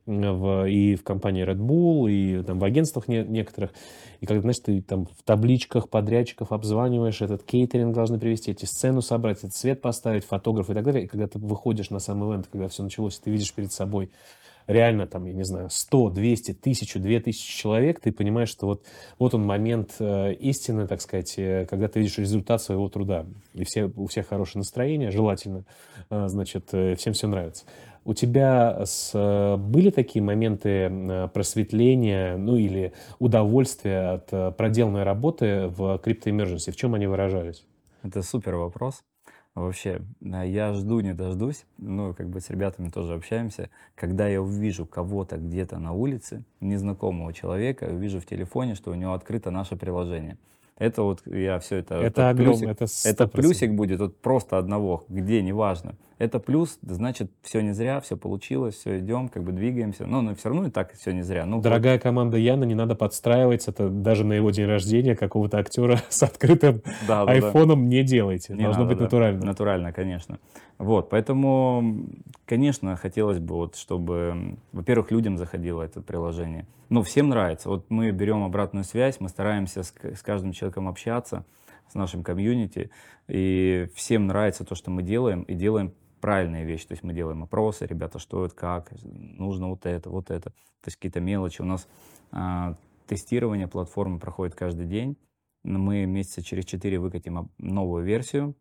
и в компании Red Bull, и там в агентствах некоторых. И когда, знаешь, ты там в табличках подрядчиков обзваниваешь, этот кейтеринг должны привезти, эти сцену собрать, этот свет поставить, фотограф и так далее. И когда ты выходишь на сам ивент, когда все началось, ты видишь перед собой реально там, я не знаю, 100, 200, 1000, 2000 человек, ты понимаешь, что вот он момент истины, так сказать, когда ты видишь результат своего труда. И у всех хорошее настроение, желательно, значит, всем все нравится. У тебя были такие моменты просветления, ну или удовольствия от проделанной работы в Crypto Emergency? В чем они выражались? Это супер вопрос. Вообще, я жду, не дождусь, ну, как бы с ребятами тоже общаемся, когда я увижу кого-то где-то на улице, незнакомого человека, увижу в телефоне, что у него открыто наше приложение. Это вот я все это... Это огромно, это 100%. Это плюсик будет вот просто одного, где, неважно. Это плюс, значит, все не зря, все получилось, все идем, как бы двигаемся. Но все равно и так все не зря. Ну, дорогая команда Яна, не надо подстраивать. Это даже на его день рождения какого-то актера с открытым айфоном не делайте. Не должно надо, быть натурально. Натурально, конечно. Вот, поэтому, конечно, хотелось бы, вот, чтобы, во-первых, людям заходило это приложение. Ну, всем нравится. Вот мы берем обратную связь, мы стараемся с каждым человеком общаться, с нашим комьюнити, и всем нравится то, что мы делаем, и делаем правильные вещи. То есть мы делаем опросы, ребята, что это, как, нужно вот это, вот это. То есть какие-то мелочи. У нас тестирование платформы проходит каждый день. Мы месяца через 4 выкатим новую версию.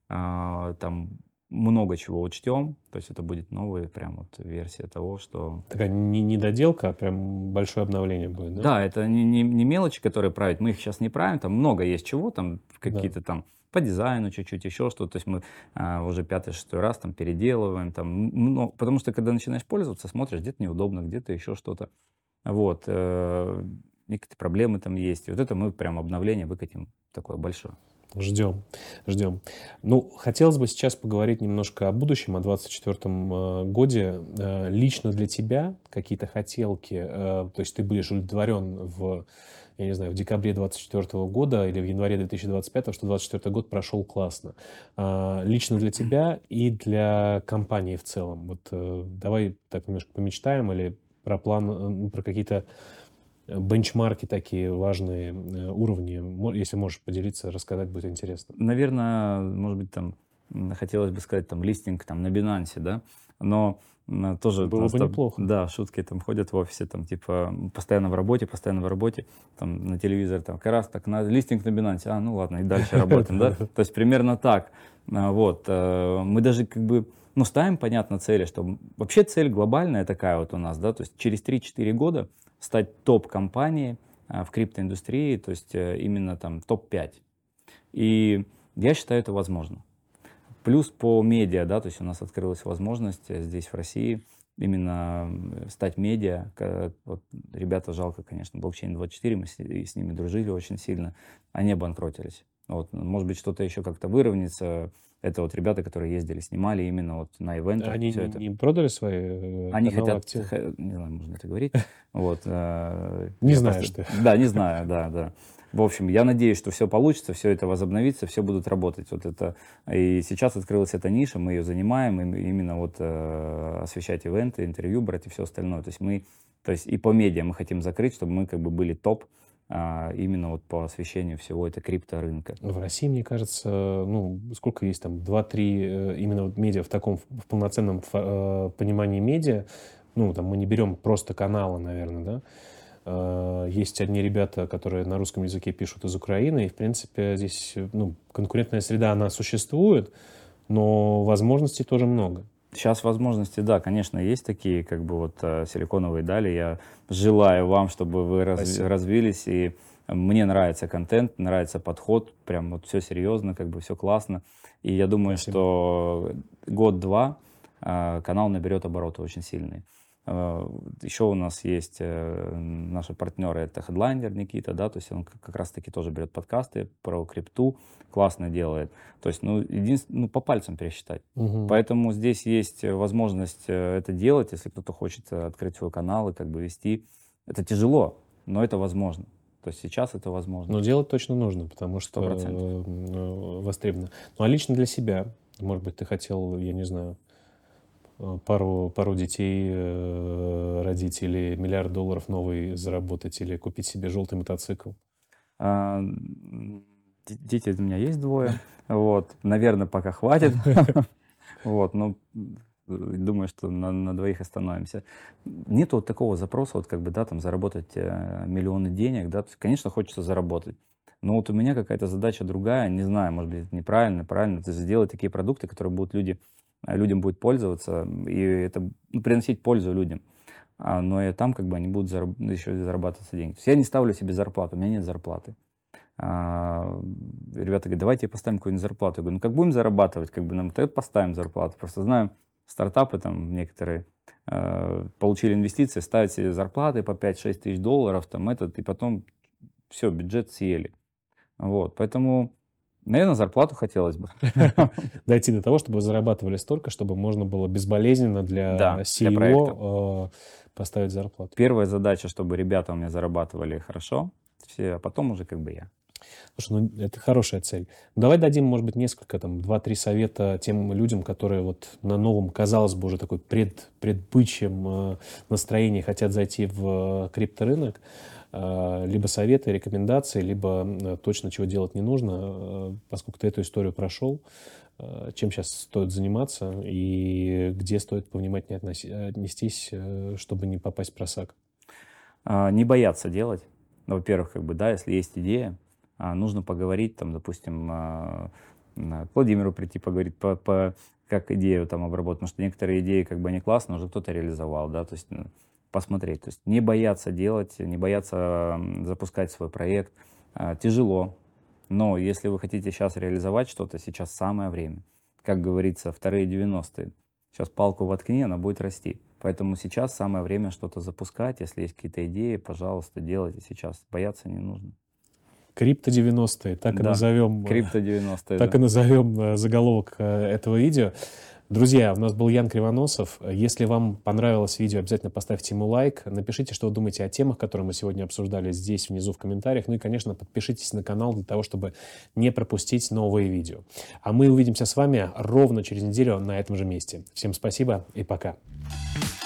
Там много чего учтем, то есть это будет новая прям вот версия того, что... Такая не доделка, а прям большое обновление будет, да? Да, это не мелочи, которые править, мы их сейчас не правим, там много есть чего, там какие-то там по дизайну чуть-чуть, еще что-то, то есть мы уже 5-6 раз там переделываем, там, потому что когда начинаешь пользоваться, смотришь, где-то неудобно, где-то еще что-то, вот, некоторые проблемы там есть, и вот это мы прям обновление выкатим такое большое. Ждем. Ну, хотелось бы сейчас поговорить немножко о будущем, о 2024 годе. Лично для тебя какие-то хотелки, то есть ты будешь удовлетворен я не знаю, в декабре 2024 года или в январе 2025, что 2024 год прошел классно. Лично для тебя и для компании в целом. Вот давай так немножко помечтаем или про план, про какие-то бенчмарки такие важные, уровни, если можешь поделиться, рассказать, будет интересно. Наверное, может быть, там хотелось бы сказать, там, листинг там, на Binance, да, но тоже... Было бы неплохо. Да, шутки там ходят в офисе, там, типа, постоянно в работе, там, на телевизор, там, как раз так, листинг на Binance, ну ладно, и дальше работаем, да, то есть примерно так, вот, мы даже, как бы, Ну, ставим, понятно, цели, что вообще цель глобальная такая вот у нас, да, то есть через 3-4 года стать топ-компанией в криптоиндустрии, то есть именно там топ-5. И я считаю, это возможно. Плюс по медиа, да, то есть у нас открылась возможность здесь, в России, именно стать медиа. Вот ребята, жалко, конечно, Блокчейн24, мы с ними дружили очень сильно, они обанкротились. Вот, может быть, что-то еще как-то выровняется. Это вот ребята, которые ездили, снимали именно вот на ивентах. Они все это. не продали свои Они каналы, хотят, активы? не знаю, можно это говорить. Вот, Не я знаешь просто- ты. Да, не знаю, да. В общем, я надеюсь, что все получится, все это возобновится, все будут работать. Вот это. И сейчас открылась эта ниша, мы ее занимаем, именно вот освещать ивенты, интервью брать и все остальное. То есть и по медиа мы хотим закрыть, чтобы мы как бы были топ именно вот по освещению всего это крипторынка. В России, мне кажется, ну, сколько есть там, 2-3 именно вот медиа в таком, в полноценном понимании медиа. Ну, там мы не берем просто каналы, наверное, да. Есть одни ребята, которые на русском языке пишут из Украины, и, в принципе, здесь, ну, конкурентная среда, она существует, но возможностей тоже много. Сейчас возможности, да, конечно, есть такие, как бы вот силиконовые дали. Я желаю вам, чтобы вы Спасибо. развились, и мне нравится контент, нравится подход, прям вот все серьезно, как бы все классно. И я думаю, Спасибо. что год-два канал наберет обороты очень сильные. Еще у нас есть наши партнеры, это Headliner Никита, да, то есть он как раз-таки тоже берет подкасты про крипту, классно делает. То есть, ну, единственное, по пальцам пересчитать. Мгм. Поэтому здесь есть возможность это делать, если кто-то хочет открыть свой канал и как бы вести. Это тяжело, но это возможно. То есть сейчас это возможно. Но делать точно нужно, потому что 100%. востребовано. Ну, а лично для себя, может быть, ты хотел, я не знаю, пару детей родить, или $1 миллиард новый заработать, или купить себе желтый мотоцикл? Дети у меня есть 2, вот, наверное, пока хватит, вот, но думаю, что на 2 остановимся. Нету вот такого запроса, вот как бы, да, там заработать миллионы денег, да, то есть, конечно, хочется заработать, но вот у меня какая-то задача другая, не знаю, может быть, это неправильно, правильно, это сделать такие продукты, которые будут людям будет пользоваться, и это приносить пользу людям. Но и там как бы они будут еще и зарабатываться деньги. То есть я не ставлю себе зарплату, у меня нет зарплаты. Ребята говорят, давайте поставим какую-нибудь зарплату. Я говорю, ну как будем зарабатывать, как бы нам тогда поставим зарплату. Просто знаем, стартапы там некоторые получили инвестиции, ставят себе зарплаты по 5-6 тысяч долларов, там и потом все, бюджет съели. Вот, поэтому, наверное, зарплату хотелось бы. Дойти до того, чтобы вы зарабатывали столько, чтобы можно было безболезненно для Да, для CEO поставить зарплату. Первая задача, чтобы ребята у меня зарабатывали хорошо, а потом уже как бы я. Слушай, ну это хорошая цель. Давай дадим, может быть, несколько, там, 2-3 совета тем людям, которые вот на новом, казалось бы, уже такой предбычьем настроении хотят зайти в крипторынок. Либо советы, рекомендации, либо точно чего делать не нужно, поскольку ты эту историю прошел. Чем сейчас стоит заниматься и где стоит повнимательнее отнестись, чтобы не попасть в просак? Не бояться делать. Ну, во-первых, как бы, да, если есть идея, нужно поговорить, там, допустим, к Владимиру прийти поговорить, как идею там обработать, потому что некоторые идеи, как бы, они классные, уже кто-то реализовал, да, то есть посмотреть, то есть не бояться делать, не бояться запускать свой проект. Тяжело, но если вы хотите сейчас реализовать что-то, сейчас самое время. Как говорится, вторые 90-е. Сейчас палку воткни, она будет расти. Поэтому сейчас самое время что-то запускать. Если есть какие-то идеи, пожалуйста, делайте сейчас. Бояться не нужно. Крипто 90-е, так и Да, назовем. Крипто 90-е, Так да. и назовем заголовок этого видео. Друзья, у нас был Ян Кривоносов. Если вам понравилось видео, обязательно поставьте ему лайк. Напишите, что вы думаете о темах, которые мы сегодня обсуждали здесь, внизу в комментариях. Ну и, конечно, подпишитесь на канал для того, чтобы не пропустить новые видео. А мы увидимся с вами ровно через неделю на этом же месте. Всем спасибо и пока.